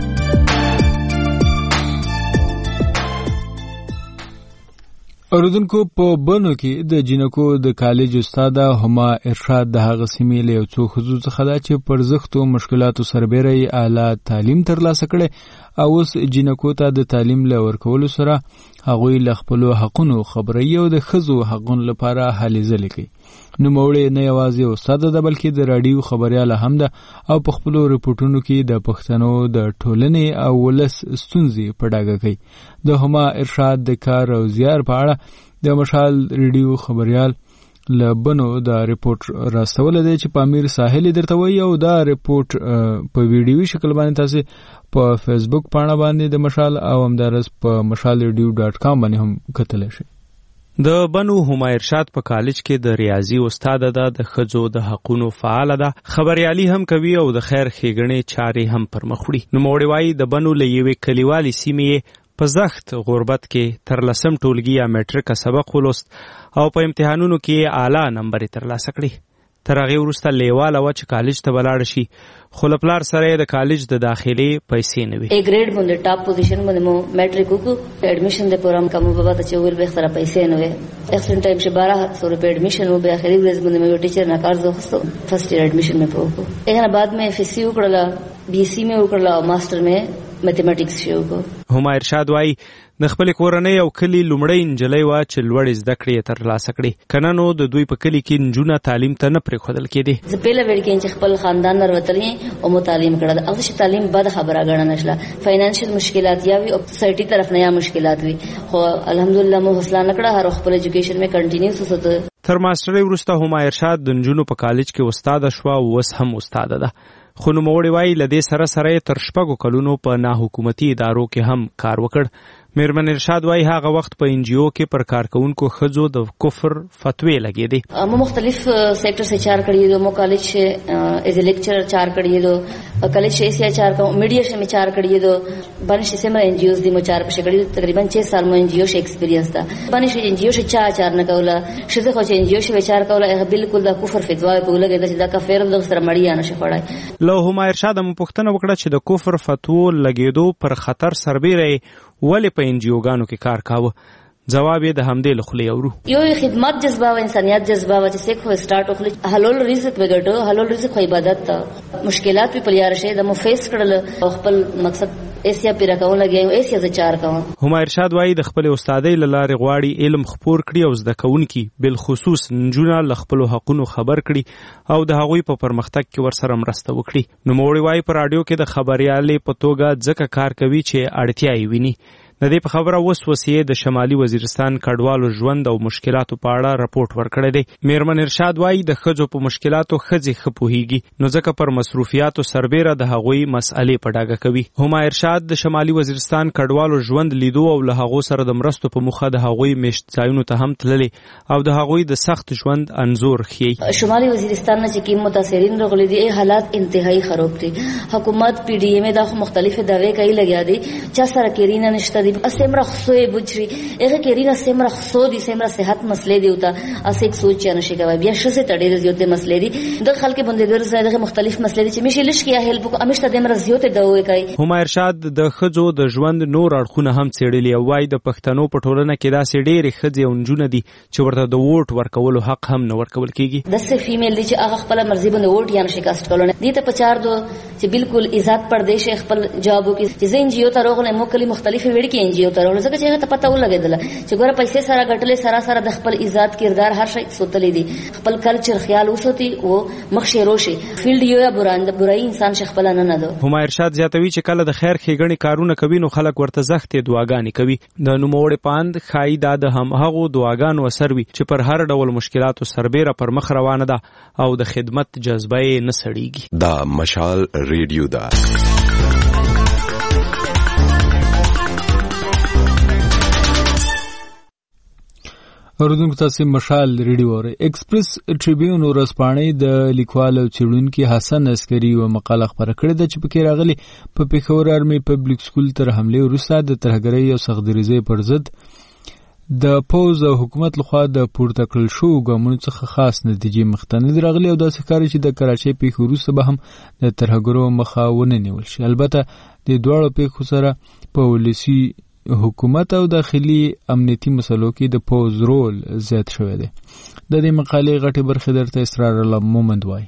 اوریدونکو په بنو کې د جنکو د کالج استاده هما ارشاد د هغه سیمې له یو څو ښځو څخه ده چې پر زښتو مشکلاتو سربیره یې اعلی تعلیم ترلاسه کړی او اوس جنکو ته د تعلیم له ورکولو سره هغوی له خپلو حقونو خبروي او د ښځو حقونو لپاره هلې ځلې کوي. نوموړې نه یوازې استاده ده بلکې د راډیو خبریاله هم ده او په خپلو رپورټونو کې د پښتنو د ټولنې او ولس ستونزې په ډاګه کوي. د هما ارشاد د کار او زیار په اړه د مشال ریډیو خبریال له بنو دا رپورټ راستولی دی چې په امیر ساحل درته وایي او دا رپورټ په ویډیوي شکل باندې تاسې په فیسبوک پاڼه باندې د مشال او همدارس په مشال ریډیو ډاټ کام باندې هم کتلی شئ. د بنو هما ارشاد په کالج کې د ریاضي استاده ده، د ښځو د حقونو فعاله ده، خبریالي هم کوي او د خیر ښېګڼې چارې هم پر مخ وړي. نوموړې وایي د بنو له یوې کلیوالې سیمې په زښت غربت کې تر لسم ټولګي یا میټریکه سبق ولوست او په امتحانونو کې اعلی نمبرې ترلاسه کړي. تر هغې وروسته لیواله وه چې کالج ته به لاړه شي، خو له پلار سره یې د کالج د داخلې پیسې نه وي. ای ګریډ باندې ټاپ پوزیشن باندې مو میټریک وکړو، ایډمیشن د پروګرام کوم بابا ته چې ویل به سره پیسې نه وي. اکسن ټایم چې بارہ سو روپے ایڈمیشن ہو بیا آخری ورځ باندې مې ټیچر نه کار زوخستو فرست ایئر ایڈمیشن مې پوکو. هغه بعد مې اف سی وکړله، بی سی مې وکړله او ماستر مې میتھمیټکس شو کو. هما ارشاد وایي د خپلې کورنۍ او کلي لومړۍ نجلۍ وه چې لوړې زده کړې یې ترلاسه کړې، که نه نو د دوی په کلي کې نجونه تعلیم ته نه پرېښودل کېدې. زه پهله ویل کېم چې خپل خاندان نه راوتلی او مو تعلیم کړه ده، هغه چې تعلیم بده خبره ګڼله شله، فاینانشل مشکلات یا وي او سوسایټي طرف نه یا مشکلات وي، خو الحمدلله مو حوصله نه کړه، هر خپل ایجوکیشن مې کنټینیو وساته. تر ماسټرۍ وروسته هما ارشاد د نجونو په کالج کې استاده شوه او اوس هم استاده ده. خو نوموړې وایي له دې سره سره یې تر شپږو کلونو په ناحکومتي ادارو کې هم کار وکړ. میرمن ارشاد وایي هغه وخت په ان جی او کې پر کارکونکو ښځو د کفر فتوی لګېدې. مو مختلف سیکٹر سے چار کړی دو، مو کالج سے ایز ا لیکچرر چار کړی دو، کالج سے ایسیا چار کا میڈیا سے میں چار کړی دو، باندې سے مې ان جی اوز دی مو چار پښه کړی، تقریبا چھ سال مو ان جی او سے ایکسپیرینس تا. باندې سے ان جی او سے چا چار نه کولا، شزه خو چې ان جی او سے چار کولا، هغه بالکل د کفر فتوا په لګیدا چې دا کفر د سره مړی نه شخړای. له هما ارشاد مو پوښتنه وکړه چې د کفر فتوا لګېدو پر خطر سربیره ولې په ان جی اوګانو کې کار کاوه. جواب یې د همدې له خولې اورو. یو خدمت جذبه او انسانیت جذبه و چې څوک خو سٹارټ وکړي حلال رزق وګټو، حلال رزق خو عبادت ته مشکلات په پلیار شه د مو فیس کړل او خپل مقصد ایسیا پیرا کول لګي، ایسیا ز چار کوم. هما ارشاد وایي د خپل استادۍ لاره غواړي علم خپور کړي او زده کوونکي بل خصوص نجونه له خپل حقونو خبر کړي او د هغوی په پرمختګ کې ورسره مرسته وکړي. نوموړې وایي په راډیو کې د خبریالۍ په توګه ځکه کار کوي چې اړتیا یې ویني. د دې په خبره وسوسې د شمالي وزیرستان کډوالو ژوند او مشکلاتو په اړه راپورټ ورکړی دی. میرمن ارشاد وایي د ښځو په مشکلاتو ښځې ښه پوهیږي، نو ځکه پر مصروفیاتو سربیره د هغوی مسئلې په ډاګه کوي. هما ارشاد د شمالي وزیرستان کډوالو ژوند لیدو او له هغو سره د مرستو په موخه د هغوی میشت ځایونو ته هم تللی او د هغوی د سخت ژوند انځور ښیي. شمالي وزیرستان نه چې کوم متاثرین راغلي دي حالات انتهایی خراب دي. حکومت پی ډی ایم دا مختلف دعوی کوي لګیا دي چې سره کیرینه نشته دي، سمره خصوی بچری هغه کیرینه سمره خصو دي، سمره صحت مسلې دی وتا اس ایک سوچ نه شي کوي بیا شسه تړي زیاتې مسلې دي د خلک بندګر زړه مختلف مسلې دي چې مشي لش کیا هیلپ کو امشته د مر زیاتې دوی کوي. هما ارشاد د خځو د ژوند نور اړخونه هم څېړلي او وايي د پښتنو په ټولنه کې داسې ډېرې ښځې او نجونې دي چې ورته د ووټ ورکولو حق هم نه ورکول کیږي. دسه فیمیل دي چې هغه خپل مرزي باندې ووټ یا نشي کاست کولای دي ته پچار دو چې بالکل آزاد پردیش خپل جوابو کې چې زین جیو ته روغله موکلی مختلفه وړ کې ان جیو ته روغله ځکه چې هغه ته پته ولګیدله چې ګوره پیسې سره ګټلې سره سره د خپل آزاد کردار هر شي سوتلې دي، خپل کلچر خیال وسوتي او مخ شیروشي فیلډ یو یا براند برای انسان شي خپل نه نه دو. هما ارشاد زیاتوي چې کله د خیر ښېګڼې کارونه کوي نو خلک ورته زښتې دعاګانې کوي. د نوموړې پاند ښایي دا د هم هغو دعاګانو اثر وي چې پر هر ډول مشکلاتو سربیره پر مخ روانه ده او د خدمت جذبه یې نه سړیږي. دا مشال ریډیو ده. اوردونکو تاسو مشال ریډیو اورئ. ایکسپریس ټریبیون ورځپاڼې د لیکوال او څېړونکي حسن عسکري یوه مقاله خپره کړې ده چې پکې راغلي په پېښور آرمي پبلیک سکول تر حملې وروسته د ترهګرۍ او سختدریزۍ پر ضد د پوز او حکومت لخوا د پورته کړل شوو ګامونو څخه خاص نتیجې مخته نه دي راغلي او داسې ښکاري چې د کراچۍ پیښې وروسته به هم د ترهګرو مخه ونه نیول شي. البته د دواړو پیښو سره په ولسي حکومت او داخلي امنیتي مسلو کې د پوز رول زیات شوی دی. د دې مقالې غټې برخې درته اسرار الله مومند وایي.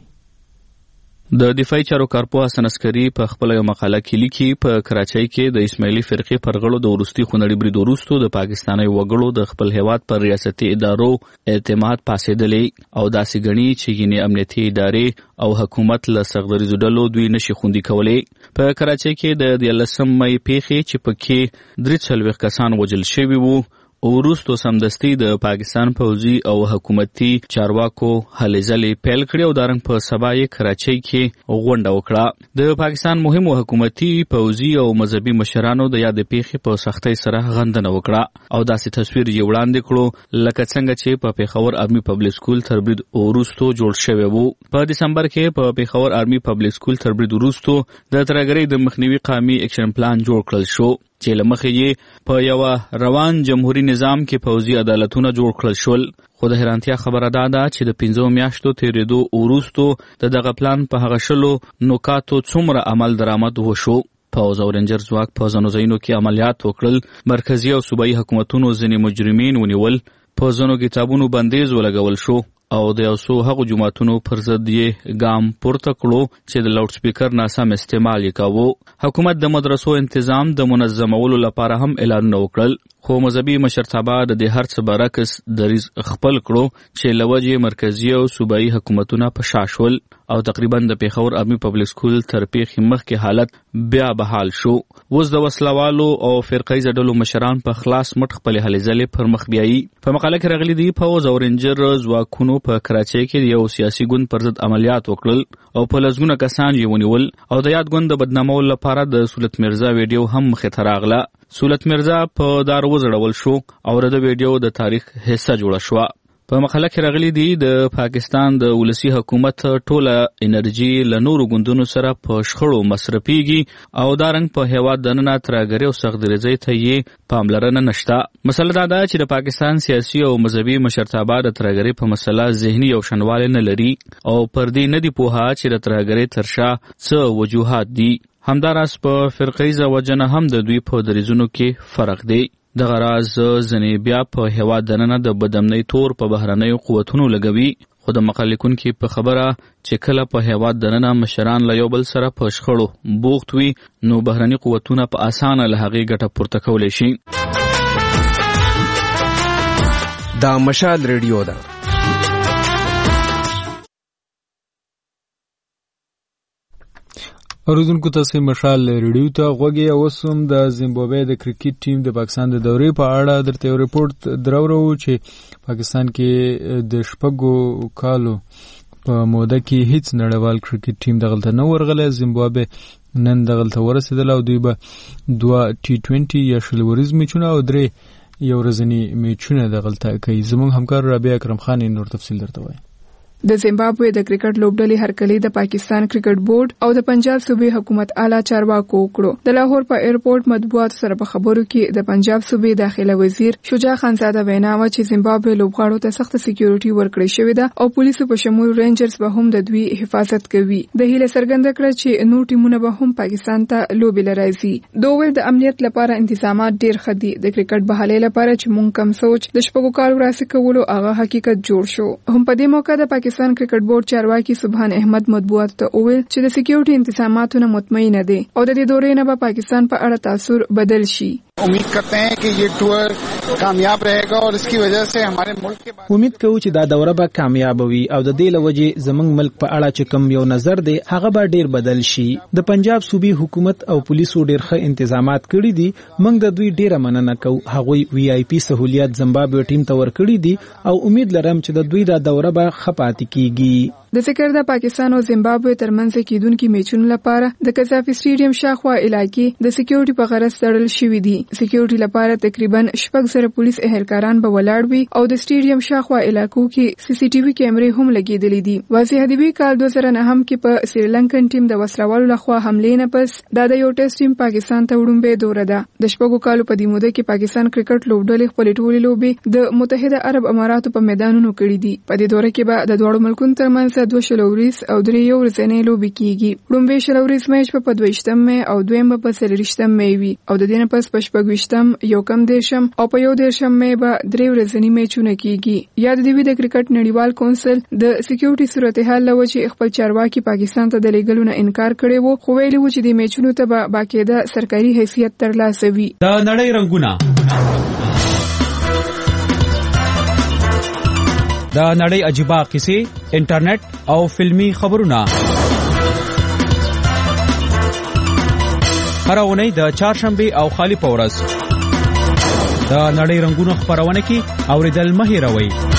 د دفاعي چارو کارپو حسن عسکري په خپل یو مقاله کې لیکي په کراچۍ کې د اسماعیلي فرقې پر غړو د وروستي خونړي برید وروسته د پاکستاني وګړو د خپل هیواد پر ریاستي ادارو اعتماد پاسېدلی او داسې ګڼي چې ګینې امنیتي ادارې او حکومت له سختدریزو ډلو دوی نشي خوندي کولی. په کراچۍ کې د دیارلسم مۍ پیښې چې پکې درې څلوېښت کسان وژل شوي وو وروستو سمدستي د پاکستان پوځي او حکومتي چارواکو هلې ځلې پیل کړې او دارنګ په سبا یې کراچۍ کې غونډه وکړه. د پاکستان مهمو حکومتي پوځي او مذهبي مشرانو د یادې پیښې په سختۍ سره غندنه وکړه او داسې تصویر یې وړاندې کړو لکه څنګه چې په پېښور آرمي پبلیک سکول تر برید وروستو جوړ شوی وو. په دسمبر کې په پېښور آرمي پبلیک سکول تر برید وروستو د ترهګرۍ د مخنیوي قومي اکشن پلان جوړ کړل شو چې له مخې یې په یوه روان جمهوري نظام کې پوځي عدالتونه جوړ کړل شول. خو د حیرانتیا خبره دا ده چې د پنځو میاشتو تېرېدو وروستو د دغه پلان په هغه شلو نکاتو څومره عمل درآمد وشو. پوځ او رینجر ځواک په ځینو ځایونو کې عملیات وکړل، مرکزي او صوبایي حکومتونو ځینې مجرمین ونیول، په ځینو کتابونو بندیز ولګول شو او د یو څو هغو جوماتونو پر ضد یې ګام پورته کړو چې د لاوډ سپیکر ناسم استعمال یې کاوه. حکومت د مدرسو انتظام د منظمولو لپاره هم اعلانونه وکړل، خو مذهبي مشرتابه د دې هر څه برعکس دریځ خپل کړو چې له وجې مرکزي او صوبایي حکومتونه په شا شول او تقریبا د پېښور آرمي پبلیک سکول تر پیښې مخکې حالت بیا بحال شو. اوس د وسلوالو او فرقیزه ډلو مشران په خلاص مټ خپلې هلې ځلې پر مخ بیایي. په مقاله کې راغلي دي پوځ او رینجر ځواکونو په کراچۍ کې یو سیاسي ګوند پر ضد عملیات وکړل او په لسګونه کسان یې ونیول او د یاد ګوند د بدنامولو لپاره د سولت مرزا ویډیو هم مخې ته راغله. سولت مرزا په دار وځړول شو او د ویډیو د تاریخ حصہ جوړه شوه. په مقاله کې راغلي دي د پاکستان د ولسی حکومت ټوله انرژي له نورو ګوندونو سره په شخړو مصرفيږي او دارنګ په هیواد دننه ترهګرۍ او سختدریزۍ ته یې پاملرنه نشته. مسله دا ده چې د پاکستان سیاسي او مذهبي مشرتابه د ترهګرۍ په مسله ذهني او شنواله نه لري او پر دې نه دی پوهه چې د ترهګرۍ تر شا څه وجوهات دي. همداراز په فرقیزه وجنه هم د دوی په دریځونو کې فرق دی. دغه راز ځنې بیا په هیواد دننه د بدامنۍ تور په بهرنیو قوتونو لګوي، خو د مقالې لیکونکي په خبره چې کله په هیواد دننه مشران له یو بل سره په شخړو بوخت وي نو بهرني قوتونه په اسانه له هغې ګټه پورته کولی شي. دا مشال ریډیو ده. اوریدونکو تاسو مشال ریډیو ته غوږی اوسم. د زیمبابوې د کرکټ ټیم د پاکستان د دورې په اړه درته یو ریپورت درورو چې پاکستان کې د شپږو کالو په موده کې هیڅ نړیوال کرکټ ټیم دغلته نه ورغلی. زیمبابوې نن دغلته ورسېدل او دوی به دوه ټي ټوینټي یا شل ورځ میچونه او درې یو ورځني میچونه دغلته کوي. زموږ همکار رابعه اکرم خان نور تفصیل درته وایي. د زیمبابوې د کرکټ لوبډلې هرکلی د پاکستان کرکټ بورډ او د پنجاب صوبې حکومت اعلی چارواکو وکړو. د لاهور په ایرپورټ مطبوعات سره په خبرو کې د پنجاب صوبې داخله وزیر شجاع خانزاده وینا و چې زیمبابوې لوبغاړو ته سخت سکیورټي ورکړې شوې ده او پولیسو په شمول رینجرز به هم د دوی حفاظت کوي. د هیله څرګنده کړه چې نور ټیمونه به هم پاکستان ته لوبې لراځي. دوی د امنیت لپاره تنظیمات ډیر خدي د کرکټ بحالۍ لپاره چې مونږ کم سوچ د شپږو کالو راسي کولو هغه حقیقت جوړ شو. هم په دې موقع د پاکستان کرکټ بورډ چارواکي سبحان احمد مطبوعات ته وویل چې د سکیورټي انتظاماتو مطمئن دي او د دې دورې نه به پاکستان په اړه تاثر بدل شي. امید کرتے ہیں کہ یہ ٹور کامیاب رہے گا اور اس کی وجہ سے ہمارے ملک کے امید کوو چې دا دوره به کامیاب وي او د دې لوجې زمنګ ملک په اړه چې کم یو نظر دی هغه به ډیر بدل شي. د پنجاب صوبې حکومت او پولیسو ډیر ښه انتظامات کړي دي. موږ د دوی ډیره مننه کوو. هغوی وی آی پی سہولیات زیمبابوې ټیم ته ورکړي دي او امید لرم چې د دوی دا دوره به ښه پاتې کیږي. د ذکر د پاکستان او زیمبابوې ترمنځ کېدونکو میچونو لپاره د قذافي سټیډیم شاوخوا علاقې د سکیورټي په غرض تړل شوې دي. سکیورټي لپاره تقریبا شپږ زره پولیس اهلکاران به ولاړ وي او د سټیډیم شاوخوا علاقو کې سی سی ټي وي کیمرې هم لګېدلې دي. واضح دی کال دوه زره نهم کې په سریلانکن ټیم د وسلوالو لخوا حملې نه پس دا د یو ټیسټ ټیم پاکستان ته وړاندې دوره ده. د شپږو کالو په دې موده کې پاکستان کرکټ لوبډلې خپل ټولې لوبې د متحده عرب اماراتو په میدانونو کړې دي. په دې دوره کې به د دواړو ملکونو ترمنځ دوه شل ورځې او درې یو ورځې لوبې کیږي. لومړی شل ورځې میچ په دویشتم مې او دویم په څلوېښتم مې وي او د دې نه پس په شپږویشتم یو کم دیرشم او په یو دیرشم مې به درې ورځې میچونه کیږي. یاد دی د کرکټ نړیوال کونسل د سکیورټي صورتحال له وجې خپل چارواکي پاکستان ته د لیږلو نه انکار کړی وو، خو ویلي وو چې د میچونو ته به باقاعده سرکاري حیثیت ترلاسه وي. د نړۍ رنګونه د نړۍ عجیبه قصې، انټرنیټ او فلمی خبرونه هر اونۍ د چهارشنبه او خالی په ورځ د نړۍ رنګونو خبرونه کې اوریدل مه هېروئ.